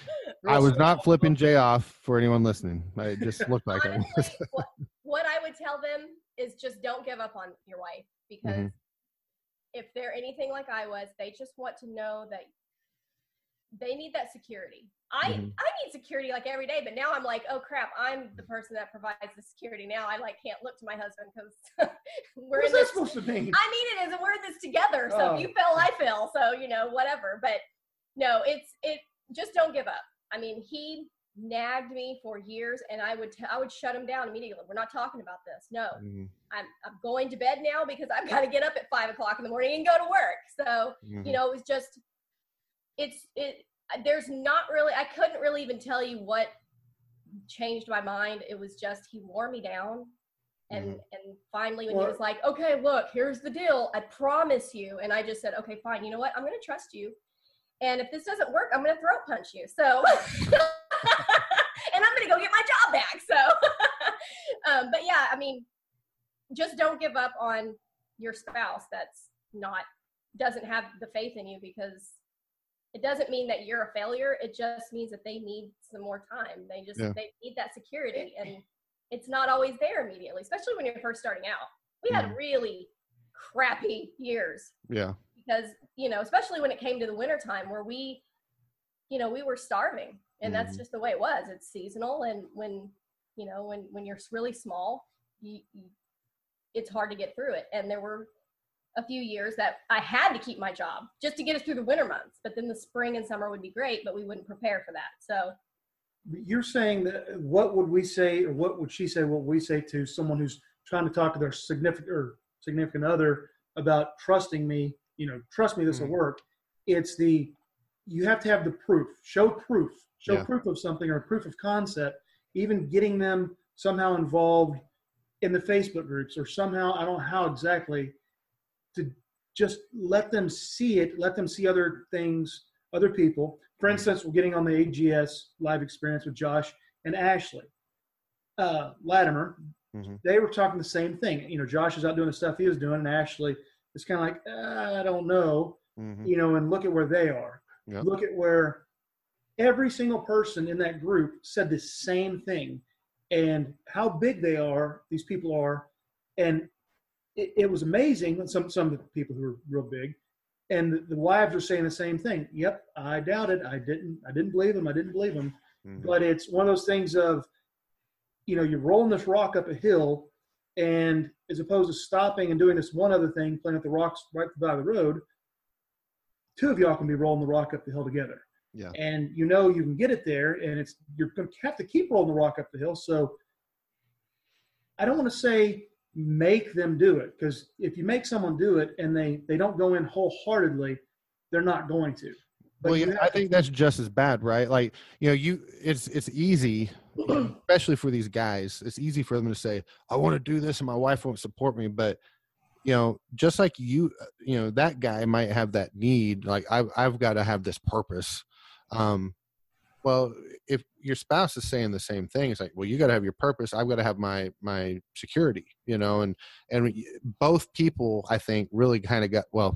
I was not flipping Jay off for anyone listening. It just looked like it. Honestly, what, what I would tell them is just don't give up on your wife, because Mhm. if they're anything like I was, they just want to know that they need that security. I Mhm. I need security like every day, but now I'm like, oh crap, I'm the person that provides the security now. I like can't look to my husband because we're What's in that this. supposed to mean? I mean, it is, and we're in this together. So Oh. if you fail, I fail. So you know, whatever. But no, it's it. Just don't give up. I mean, he nagged me for years, and I would t- I would shut him down immediately. We're not talking about this. No, Mhm. I'm I'm going to bed now because I've got to get up at five o'clock in the morning and go to work. So Mhm. you know, it was just it's it. There's not really. I couldn't really even tell you what changed my mind. It was just he wore me down. And Mhm. and finally, when Well- he was like, "Okay, look, here's the deal. I promise you," and I just said, "Okay, fine. You know what? I'm going to trust you. And if this doesn't work, I'm going to throat punch you. So, and I'm going to go get my job back." So, um, but yeah, I mean, just don't give up on your spouse that's not doesn't have the faith in you, because it doesn't mean that you're a failure. It just means that they need some more time. They just Yeah. they need that security, and it's not always there immediately, especially when you're first starting out. We had Mhm. really crappy years Yeah. because, you know, especially when it came to the winter time where we, you know, we were starving, and that's Mhm. just the way it was. It's seasonal. And when, you know, when, when you're really small, you, you, it's hard to get through it. And there were a few years that I had to keep my job just to get us through the winter months, but then the spring and summer would be great, but we wouldn't prepare for that. So You're saying that, what would we say, or what would she say, what we say to someone who's trying to talk to their significant or significant other about trusting me, you know, trust me, this will Mhm. work. It's the, you have to have the proof, show proof, show Yeah. proof of something, or proof of concept, even getting them somehow involved in the Facebook groups, or somehow, I don't know how exactly, to just let them see it, let them see other things, other people. For instance, we're getting on the A G S live experience with Josh and Ashley uh, Latimer. Mhm. They were talking the same thing. You know, Josh is out doing the stuff he was doing, and Ashley is kind of like, uh, I don't know, Mhm. you know, and look at where they are. Yep. Look at where every single person in that group said the same thing, and how big they are, these people are. And it, it was amazing. Some, some of the people who were real big, and the, the wives are saying the same thing. Yep. I doubted. I didn't, I didn't believe him. I didn't believe him. Mm-hmm. But it's one of those things of, you know, you're rolling this rock up a hill, and as opposed to stopping and doing this one other thing, playing with the rocks right by the road, two of y'all can be rolling the rock up the hill together. Yeah. And you know you can get it there, and it's you're going to have to keep rolling the rock up the hill. So I don't want to say make them do it, because if you make someone do it and they, they don't go in wholeheartedly, they're not going to. But well, yeah, I think that's just as bad, right? Like, you know, you it's it's easy, especially for these guys. It's easy for them to say, "I want to do this, and my wife won't support me." But you know, just like you, you know, that guy might have that need. Like, I've I've got to have this purpose. Um, well, if your spouse is saying the same thing, it's like, well, you got to have your purpose. I've got to have my my security. You know, and and both people, I think, really kind of got well.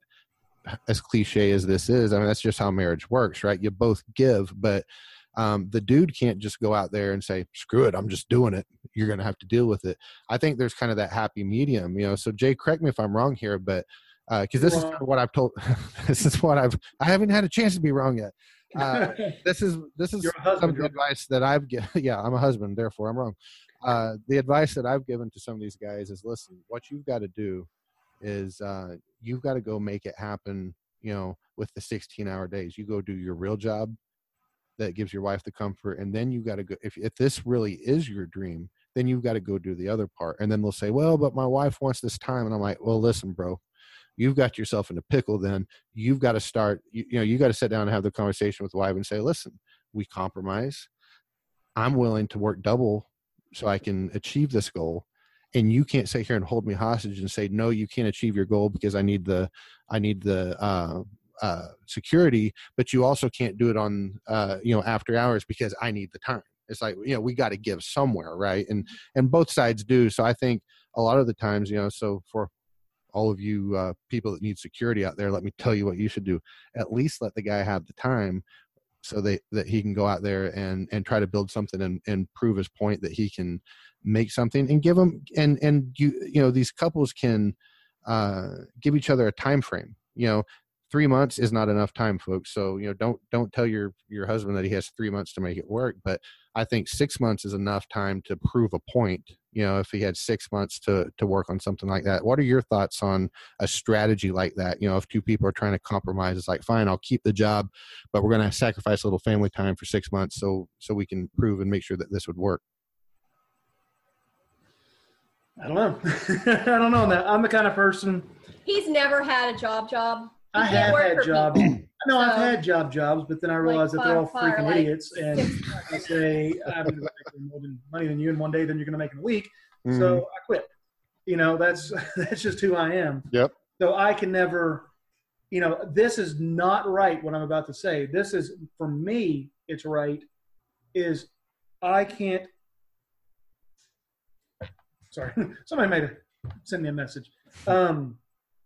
As cliche as this is, I mean, that's just how marriage works, right? You both give, but um, the dude can't just go out there and say, screw it, I'm just doing it. You're going to have to deal with it. I think there's kind of that happy medium, you know? So Jay, correct me if I'm wrong here, but uh, cause this is kind of what I've told, this is what I've, I haven't had a chance to be wrong yet. Uh, this is, this is some of the advice that I've given. Yeah, I'm a husband, therefore I'm wrong. Uh, the advice that I've given to some of these guys is, listen, what you've got to do is uh, you've got to go make it happen, you know, with the sixteen hour days. You go do your real job that gives your wife the comfort. And then you got to go, if, if this really is your dream, then you've got to go do the other part. And then they'll say, well, but my wife wants this time. And I'm like, well, listen, bro, you've got yourself in a pickle. Then you've got to start, you, you know, you got to sit down and have the conversation with the wife and say, listen, we compromise. I'm willing to work double so I can achieve this goal. And you can't sit here and hold me hostage and say, no, you can't achieve your goal because I need the, I need the uh, uh, security, but you also can't do it on, uh, you know, after hours because I need the time. It's like, you know, we got to give somewhere. Right. And, and both sides do. So I think a lot of the times, you know, so for all of you uh, people that need security out there, let me tell you what you should do. At least let the guy have the time so they, that he can go out there and, and try to build something and, and prove his point that he can make something and give them. And, and you, you know, these couples can uh, give each other a time frame. You know, three months is not enough time, folks. So, you know, don't, don't tell your, your husband that he has three months to make it work. But I think six months is enough time to prove a point. You know, if he had six months to, to work on something like that. What are your thoughts on a strategy like that? You know, if two people are trying to compromise, it's like, fine, I'll keep the job, but we're going to sacrifice a little family time for six months so, so we can prove and make sure that this would work. I don't know. I don't know that. I'm the kind of person. He's never had a job job. He I have had jobs. No, so, I've had job jobs, but then I realized like that they're all fire, freaking like idiots. And I say, I'm going to make more than money than you in one day than you're going to make in a week. Mm-hmm. So I quit. You know, that's that's just who I am. Yep. So I can never, you know, this is not right what I'm about to say. This is, for me, it's right, is I can't. Sorry, somebody made a send me a message. Um,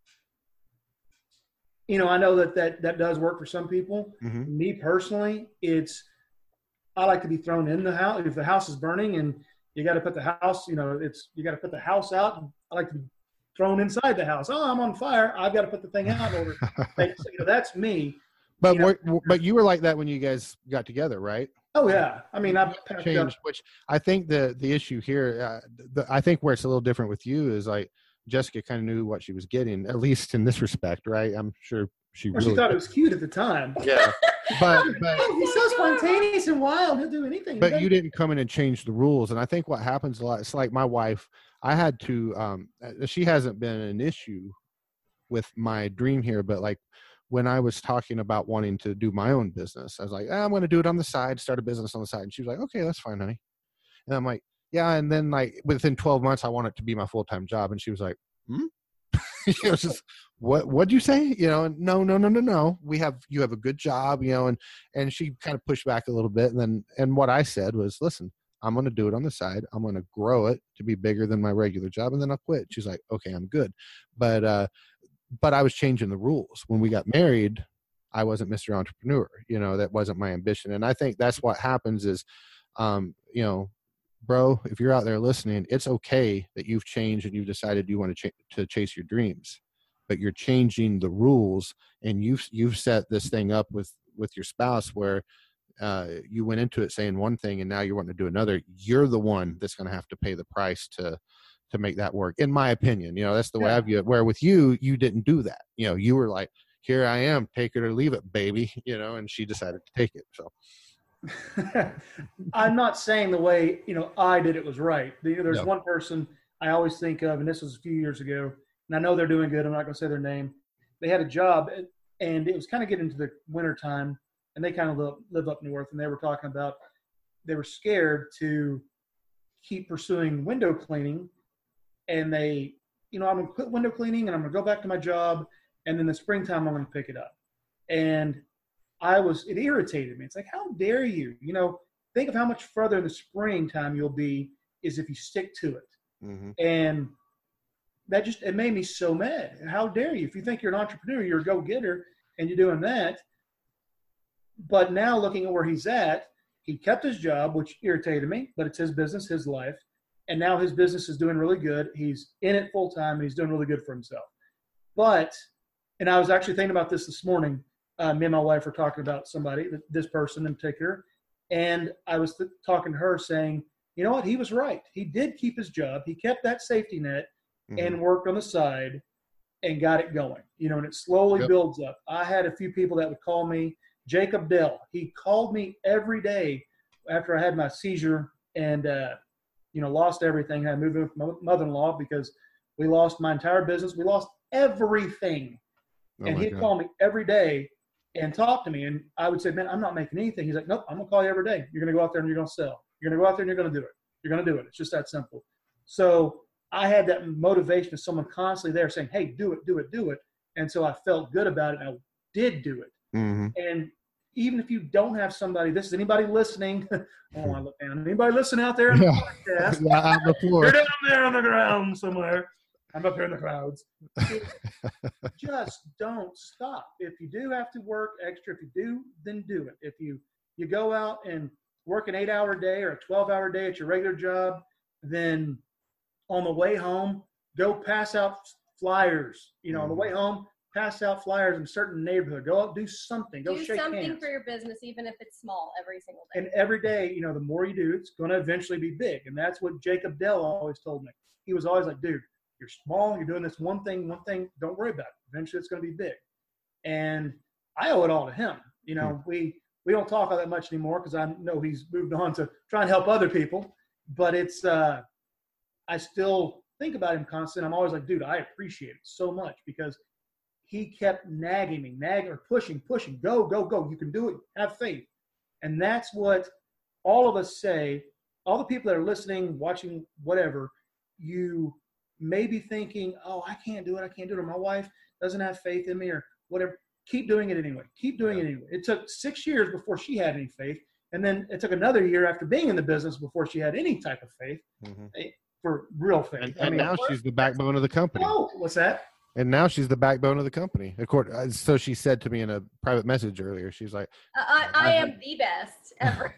you know, I know that, that that does work for some people. Mm-hmm. Me personally, it's I like to be thrown in the house. If the house is burning and you got to put the house, you know, it's you got to put the house out. I like to be thrown inside the house. Oh, I'm on fire. I've got to put the thing out. Or, like, so, you know, that's me. But you know, were, but you were like that when you guys got together, right? Oh yeah. I mean, I've changed. Which I think the the issue here, uh, the, I think where it's a little different with you is like Jessica kind of knew what she was getting, at least in this respect, right? I'm sure she. Well, really she thought it was cute at the time. Yeah, but, but oh, he's so spontaneous and wild. He'll do anything. But you didn't come in and change the rules, and I think what happens a lot. It's like my wife. I had to. Um, she hasn't been an issue with my dream here, but like. When I was talking about wanting to do my own business, I was like, ah, I'm going to do it on the side, start a business on the side. And she was like, okay, that's fine, honey. And I'm like, yeah. And then like within twelve months, I want it to be my full-time job. And she was like, hmm? It was just, what, what'd you say? You know, and no, no, no, no, no. We have, you have a good job, you know, and, and she kind of pushed back a little bit. And then, and what I said was, listen, I'm going to do it on the side. I'm going to grow it to be bigger than my regular job. And then I'll quit. She's like, okay, I'm good. But, uh, But I was changing the rules when we got married. I wasn't Mister Entrepreneur. You know, that wasn't my ambition. And I think that's what happens is, um, you know, bro, if you're out there listening, it's okay that you've changed and you've decided you want to ch- to chase your dreams, but you're changing the rules, and you've you've set this thing up with with your spouse where uh, you went into it saying one thing and now you're wanting to do another. You're the one that's going to have to pay the price to to make that work, in my opinion. You know, that's the way I view it. Where with you, you didn't do that. You know, you were like, here I am, take it or leave it, baby. You know, and she decided to take it. So. I'm not saying the way, you know, I did it was right. There's No. one person I always think of, and this was a few years ago, and I know they're doing good. I'm not going to say their name. They had a job, and it was kind of getting into the winter time, and they kind of live, live up north, and they were talking about they were scared to keep pursuing window cleaning, and they, you know, I'm going to quit window cleaning, and I'm going to go back to my job, and then the springtime I'm going to pick it up. And I was, it irritated me. It's like, how dare you? You know, think of how much further in the springtime you'll be is if you stick to it. Mm-hmm. And that just, it made me so mad. How dare you? If you think you're an entrepreneur, you're a go-getter, and you're doing that. But now looking at where he's at, he kept his job, which irritated me, but it's his business, his life. And now his business is doing really good. He's in it full time, and he's doing really good for himself. But, and I was actually thinking about this this morning. Uh, me and my wife were talking about somebody, this person in particular, and I was th- talking to her saying, you know what, he was right. He did keep his job. He kept that safety net mm-hmm. and worked on the side and got it going. You know, and it slowly yep. builds up. I had a few people that would call me. Jacob Dell, he called me every day after I had my seizure and, uh, you know, lost everything. I moved in with my mother-in-law because we lost my entire business. We lost everything. Oh and he'd God. call me every day and talk to me. And I would say, man, I'm not making anything. He's like, nope, I'm going to call you every day. You're going to go out there and you're going to sell. You're going to go out there and you're going to do it. You're going to do it. It's just that simple. So I had that motivation of someone constantly there saying, hey, do it, do it, do it. And so I felt good about it. And I did do it. Mm-hmm. And even if you don't have somebody, this is anybody listening. I don't want to look down. Anybody listening out there in yeah. the podcast? Yeah, on the floor. You're down there on the ground somewhere. I'm up here in the clouds. Just don't stop. If you do have to work extra, if you do, then do it. If you, you go out and work an eight-hour day or a twelve-hour day at your regular job, then on the way home, go pass out flyers. You know, mm-hmm. on the way home, pass out flyers in a certain neighborhood. Go out, do something. Go do shake something hands. for your business, even if it's small, every single day. And every day, you know, the more you do, it's going to eventually be big. And that's what Jacob Dell always told me. He was always like, dude, you're small, you're doing this one thing, one thing, don't worry about it. Eventually it's going to be big. And I owe it all to him. You know, mm-hmm. we, we don't talk all that much anymore because I know he's moved on to try and help other people. But it's, uh, I still think about him constantly. I'm always like, dude, I appreciate it so much because he kept nagging me, nagging or pushing, pushing, go, go, go. You can do it. Have faith. And that's what all of us say. All the people that are listening, watching, whatever, you may be thinking, oh, I can't do it. I can't do it. Or my wife doesn't have faith in me or whatever. Keep doing it anyway. Keep doing it anyway. It took six years before she had any faith. And then it took another year after being in the business before she had any type of faith mm-hmm. for real faith. And, I and mean, now she's the backbone of the company. Oh, what's that? And now she's the backbone of the company. According, so she said to me in a private message earlier, she's like, uh, I, I am the best ever.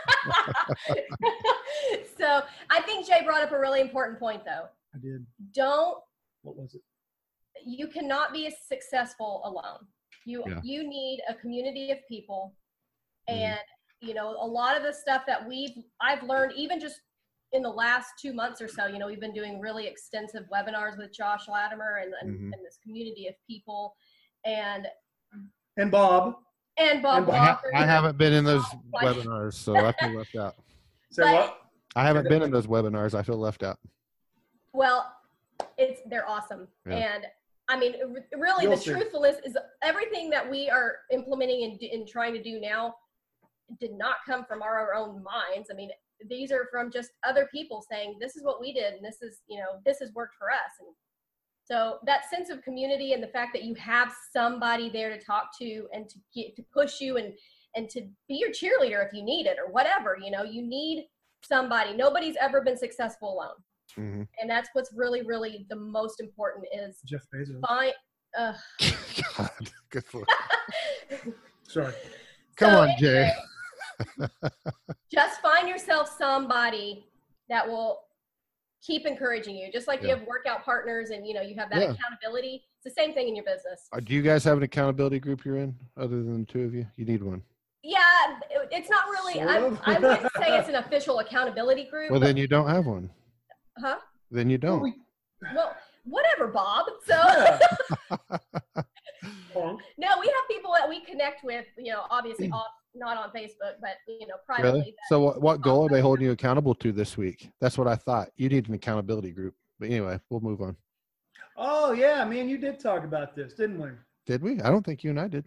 So I think Jay brought up a really important point, though. I did. Don't. What was it? You cannot be successful alone. You yeah. you need a community of people, and mm-hmm. you know a lot of the stuff that we've I've learned even just in the last two months or so. You know, we've been doing really extensive webinars with Josh Latimer and, and, mm-hmm. and this community of people, and and Bob and Bob. And Bob. I, ha- I haven't been in those webinars, so I feel left out. Say but, what? I haven't been in those webinars. I feel left out. Well, it's they're awesome, yeah. and I mean, really, You'll the see. truthfulness is everything that we are implementing and, and trying to do now did not come from our own minds. I mean, these are from just other people saying, this is what we did, and this is, you know, this has worked for us. And so that sense of community and the fact that you have somebody there to talk to and to get to push you and and to be your cheerleader if you need it or whatever, you know, you need somebody. Nobody's ever been successful alone. Mm-hmm. And that's what's really, really the most important is Jeff Bezos. Find, Ugh. God, good for Sorry. Come So on, Jay. Just find yourself somebody that will keep encouraging you. Just like Yeah. you have workout partners and, you know, you have that Yeah. accountability. It's the same thing in your business. Uh, Do you guys have an accountability group you're in other than the two of you? You need one. Yeah, it- it's not really, Sort I, of. I wouldn't say it's an official accountability group. Well, but- then you don't have one. Huh? Then you Well, don't. we- Well, whatever, Bob. So, yeah. Punk. no, we have people that we connect with, you know, obviously off, not on Facebook, but, you know, privately. Really? So what, what goal are they holding you accountable to this week? That's what I thought. You need an accountability group. But anyway, we'll move on. Oh yeah, man, you did talk about this, didn't we? Did we? I don't think you and I did.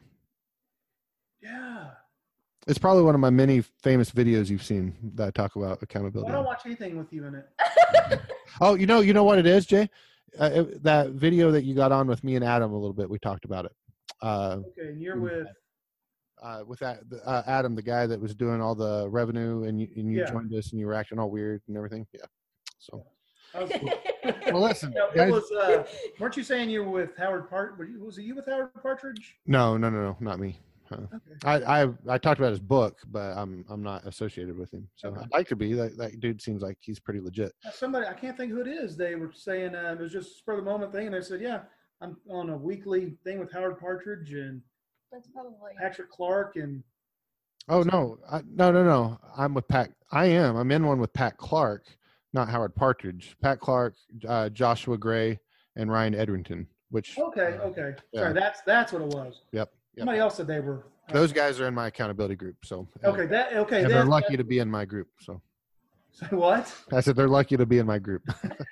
Yeah. It's probably one of my many famous videos you've seen that I talk about Well, accountability. I don't watch anything with you in it. Oh, you know, you know what it is, Jay? Uh, it- that video that you got on with me and Adam a little bit, we talked about it. Uh, Okay, and you're with. uh, with that, uh, Adam, the guy that was doing all the revenue, and you, and you Yeah. joined us, and you were acting all weird and everything. Yeah. So, I was, well, listen, no, it guys- was. Uh, weren't you saying you were with Howard Part? Was it you with Howard Partridge? no, no, no, no, not me. Huh. Okay. I, I I talked about his book, but I'm I'm not associated with him. So Okay. I'd like to be. That, that dude seems like he's pretty legit. Now, somebody, I can't think who it is. They were saying uh, it was just a spur of the moment thing, and they said, "Yeah, I'm on a weekly thing with Howard Partridge and That's probably. Patrick Clark and." Oh no, I, no, no, no. I'm with Pat. I am. I'm in one with Pat Clark, not Howard Partridge. Pat Clark, uh, Joshua Gray, and Ryan Edrington. Which Okay, uh, okay, yeah. sorry, that's that's what it was. Yep. Yep. Somebody else said they were. Those guys are in my accountability group. So Okay, that okay. and they're That's, lucky to be in my group. So Say what? I said they're lucky to be in my group.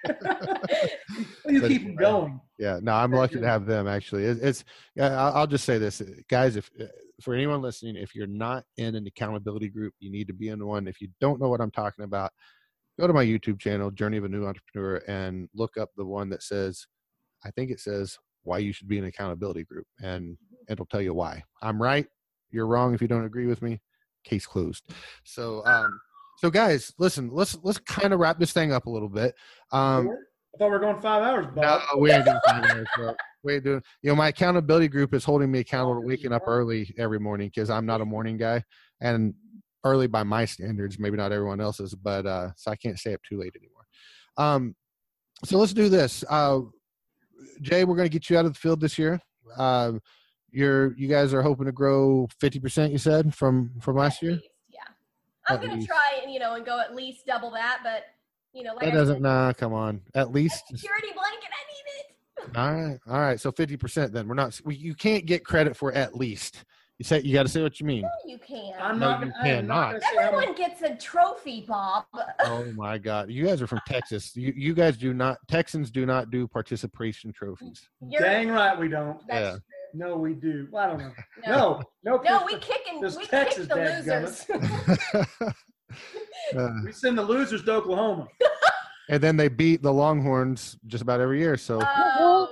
Well, you But keep them anyway. going. Yeah, no, I'm lucky to have them. Actually, it, it's. Yeah, I'll, I'll just say this, guys. If for anyone listening, if you're not in an accountability group, you need to be in one. If you don't know what I'm talking about, go to my YouTube channel, Journey of a New Entrepreneur, and look up the one that says, I think it says why you should be in an accountability group, and it'll tell you why. I'm right. You're wrong if you don't agree with me. Case closed. So, um, so guys, listen. Let's let's kind of wrap this thing up a little bit. Um, I thought we were going five hours, Bob. no, we ain't doing five hours, bro. We ain't doing. You know, my accountability group is holding me accountable to waking up early every morning because I'm not a morning guy, and early by my standards, maybe not everyone else's, but uh, so I can't stay up too late anymore. Um, so let's do this. Uh, Jay, we're going to get you out of the field this year. Um, you're you guys are hoping to grow fifty percent. You said from from last At year. least, yeah. I'm At gonna least. try and you know and go at least double that, but you know, like That I doesn't. said, Nah, come on. At least. security blanket, I need it. All right, all right. So fifty percent. Then we're not. We, you can't get credit for at least. You say you got to say what you mean. No, you can. I'm No, not. you gonna- I am not. cannot. gonna say how much- Everyone gets a trophy, Bob. Oh my God! You guys are from Texas. You you guys do not. Texans do not do participation trophies. You're, Dang right we don't. that's Yeah. true. No, we do. Well, I don't know. No, No, no. no, we kick and This we kick Texas the dadgummit. losers. Uh, We send the losers to Oklahoma. and then they beat the Longhorns just about every year. So, Um,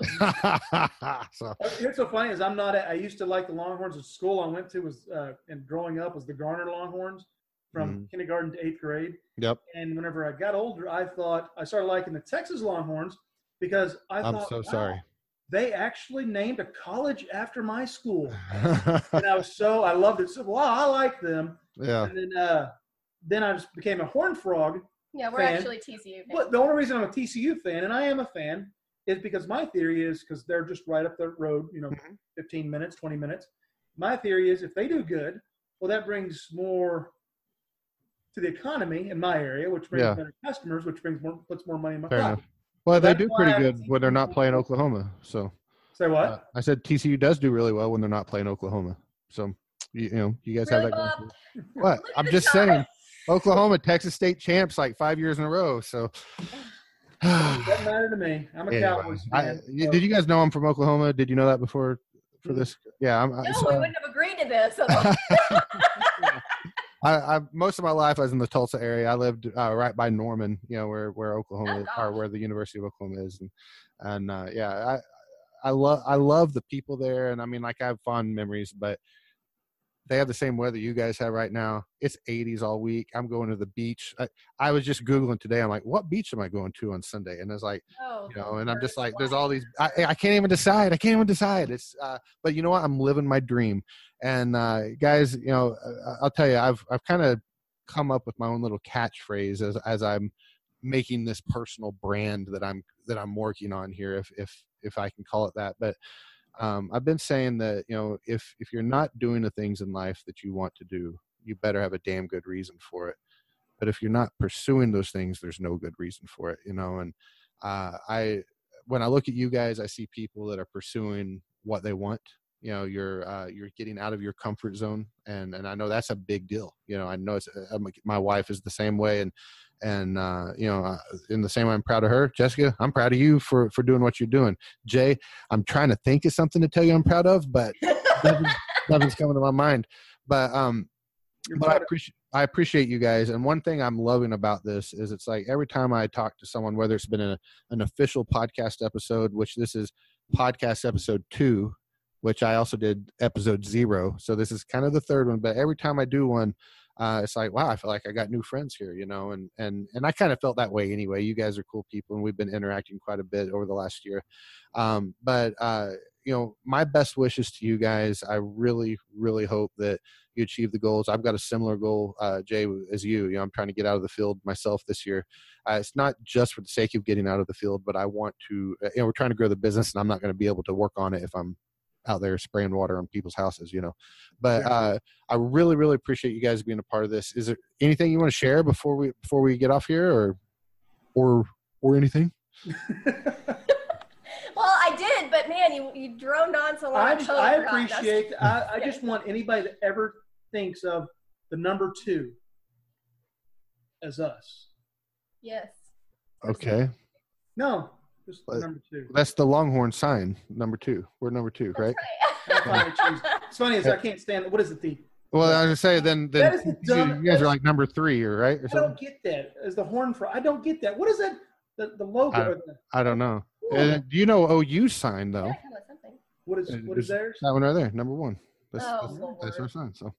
so It's so funny is I'm not. A, I used to like the Longhorns. The school I went to was, uh, and growing up was the Garner Longhorns, from Mhm. kindergarten to eighth grade. yep. And whenever I got older, I thought I started liking the Texas Longhorns because I I'm thought, so wow, sorry. they actually named a college after my school, and I was so I loved it. So wow, I like them. yeah. And then uh, then I just became a Horned Frog. yeah, we're Fan. actually T C U. fans. But the only reason I'm a T C U fan, and I am a fan, is because my theory is because they're just right up the road, you know, Mhm. fifteen minutes, twenty minutes. My theory is if they do good, well, that brings more to the economy in my area, which brings Yeah. better customers, which brings more, puts more money in my Fair pocket. enough. Well, they That's do why pretty I good was when they're not thinking- playing Oklahoma. So Say what? uh, I said T C U does do really well when they're not playing Oklahoma. So you, you know, you guys Really, have that. Bob? Going for you. What? Look at I'm the just time. saying. Oklahoma, Texas State champs like five years in a row. So, Doesn't matter to me. I'm a Anyway, Cowboys I, fan. y- so- did you guys know I'm from Oklahoma? Did you know that before for Mm. this? Yeah, I'm. I- No, so- we wouldn't have agreed to this. otherwise. I, I most of my life I was in the Tulsa area. I lived uh, right by Norman, you know, where where Oklahoma Oh, is, or gosh. where the University of Oklahoma is, and and uh, yeah, I I love I love the people there, and I mean, like I have fond memories, but they have the same weather you guys have right now. It's eighties all week. I'm going to the beach. I, I was just Googling today. I'm like, what beach am I going to on Sunday? And it's like, Oh, you know, and I'm just first like, there's one. all these, I, I can't even decide. I can't even decide. It's, uh, but you know what? I'm living my dream. And uh, guys, you know, I'll tell you, I've, I've kind of come up with my own little catchphrase as, as I'm making this personal brand that I'm, that I'm working on here, if, if, if I can call it that. But um, I've been saying that, you know, if, if you're not doing the things in life that you want to do, you better have a damn good reason for it. But if you're not pursuing those things, there's no good reason for it, you know? And uh, I, when I look at you guys, I see people that are pursuing what they want. You know, you're, uh, you're getting out of your comfort zone. And, and I know that's a big deal. You know, I know it's, I'm, my wife is the same way. And, and, uh, you know, uh, in the same way, I'm proud of her. Jessica, I'm proud of you for, for doing what you're doing. Jay, I'm trying to think of something to tell you I'm proud of, but nothing's, nothing's coming to my mind. But, um, You're but I proud of- appreciate, I appreciate you guys. And one thing I'm loving about this is it's like every time I talk to someone, whether it's been a, an official podcast episode, which this is podcast episode two, which I also did episode zero. So this is kind of the third one, but every time I do one, uh, it's like, wow, I feel like I got new friends here, you know, and, and, and I kind of felt that way anyway. You guys are cool people and we've been interacting quite a bit over the last year. Um, but, uh, you know, my best wishes to you guys. I really, really hope that you achieve the goals. I've got a similar goal, uh, Jay, as you. You know, I'm trying to get out of the field myself this year. Uh, it's not just for the sake of getting out of the field, but I want to, you know, we're trying to grow the business and I'm not going to be able to work on it if I'm out there spraying water on people's houses, you know. But uh, I really, really appreciate you guys being a part of this. Is there anything you want to share before we before we get off here, or or or anything? Well, I did, but man, you you droned on so long. I just, totally I forgot. That's- appreciate, I, I just want anybody that ever thinks of the number two as us. Yes. Okay. No, just But- number two. That's the Longhorn sign, number two. We're number two, right? I finally choose- It's funny is I can't stand, what is it, the, Well, I was gonna say then That then is the you, dumb- you guys are like number three, or right, or I something. don't get that. As the horn for, I don't get that. What is that? The, the logo. I- or the, I don't know. Whoa. Uh, do you know O U sign though? Yeah, kind of something. what is, what is theirs? That one right there, number one. That's, Oh, that's, that's Lord. our sign. So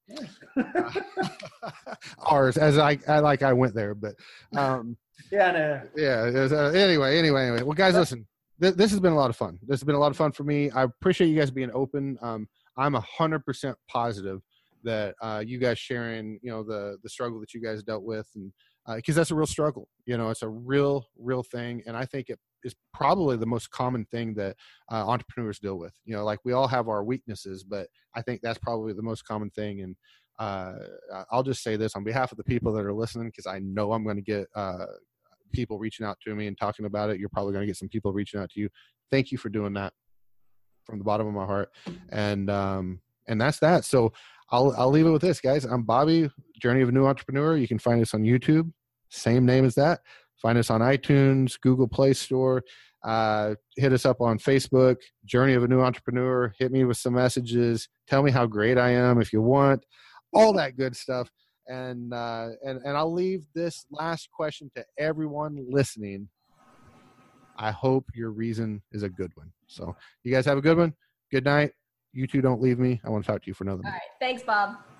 ours, as I, I like, I went there, but um, Yeah, I know. yeah. there's, Uh, anyway, anyway, anyway. Well, guys, listen. Th- this has been a lot of fun. This has been a lot of fun for me. I appreciate you guys being open. Um, I'm a hundred percent positive that uh, you guys sharing, you know, the the struggle that you guys dealt with, and because uh, that's a real struggle. You know, it's a real, real thing, and I think it is probably the most common thing that uh, entrepreneurs deal with. You know, like we all have our weaknesses, but I think that's probably the most common thing. And uh, I'll just say this on behalf of the people that are listening, because I know I'm going to get uh, people reaching out to me and talking about it. You're probably going to get some people reaching out to you. Thank you for doing that from the bottom of my heart. And um, and that's that. So I'll I'll leave it with this, guys. I'm Bobby, Journey of a New Entrepreneur. You can find us on YouTube, same name as that. Find us on iTunes, Google Play Store. Uh, hit us up on Facebook, Journey of a New Entrepreneur. Hit me with some messages. Tell me how great I am if you want. All that good stuff. And uh, and and I'll leave this last question to everyone listening. I hope your reason is a good one. So you guys have a good one. Good night. You two don't leave me. I want to talk to you for another All minute. right. Thanks, Bob.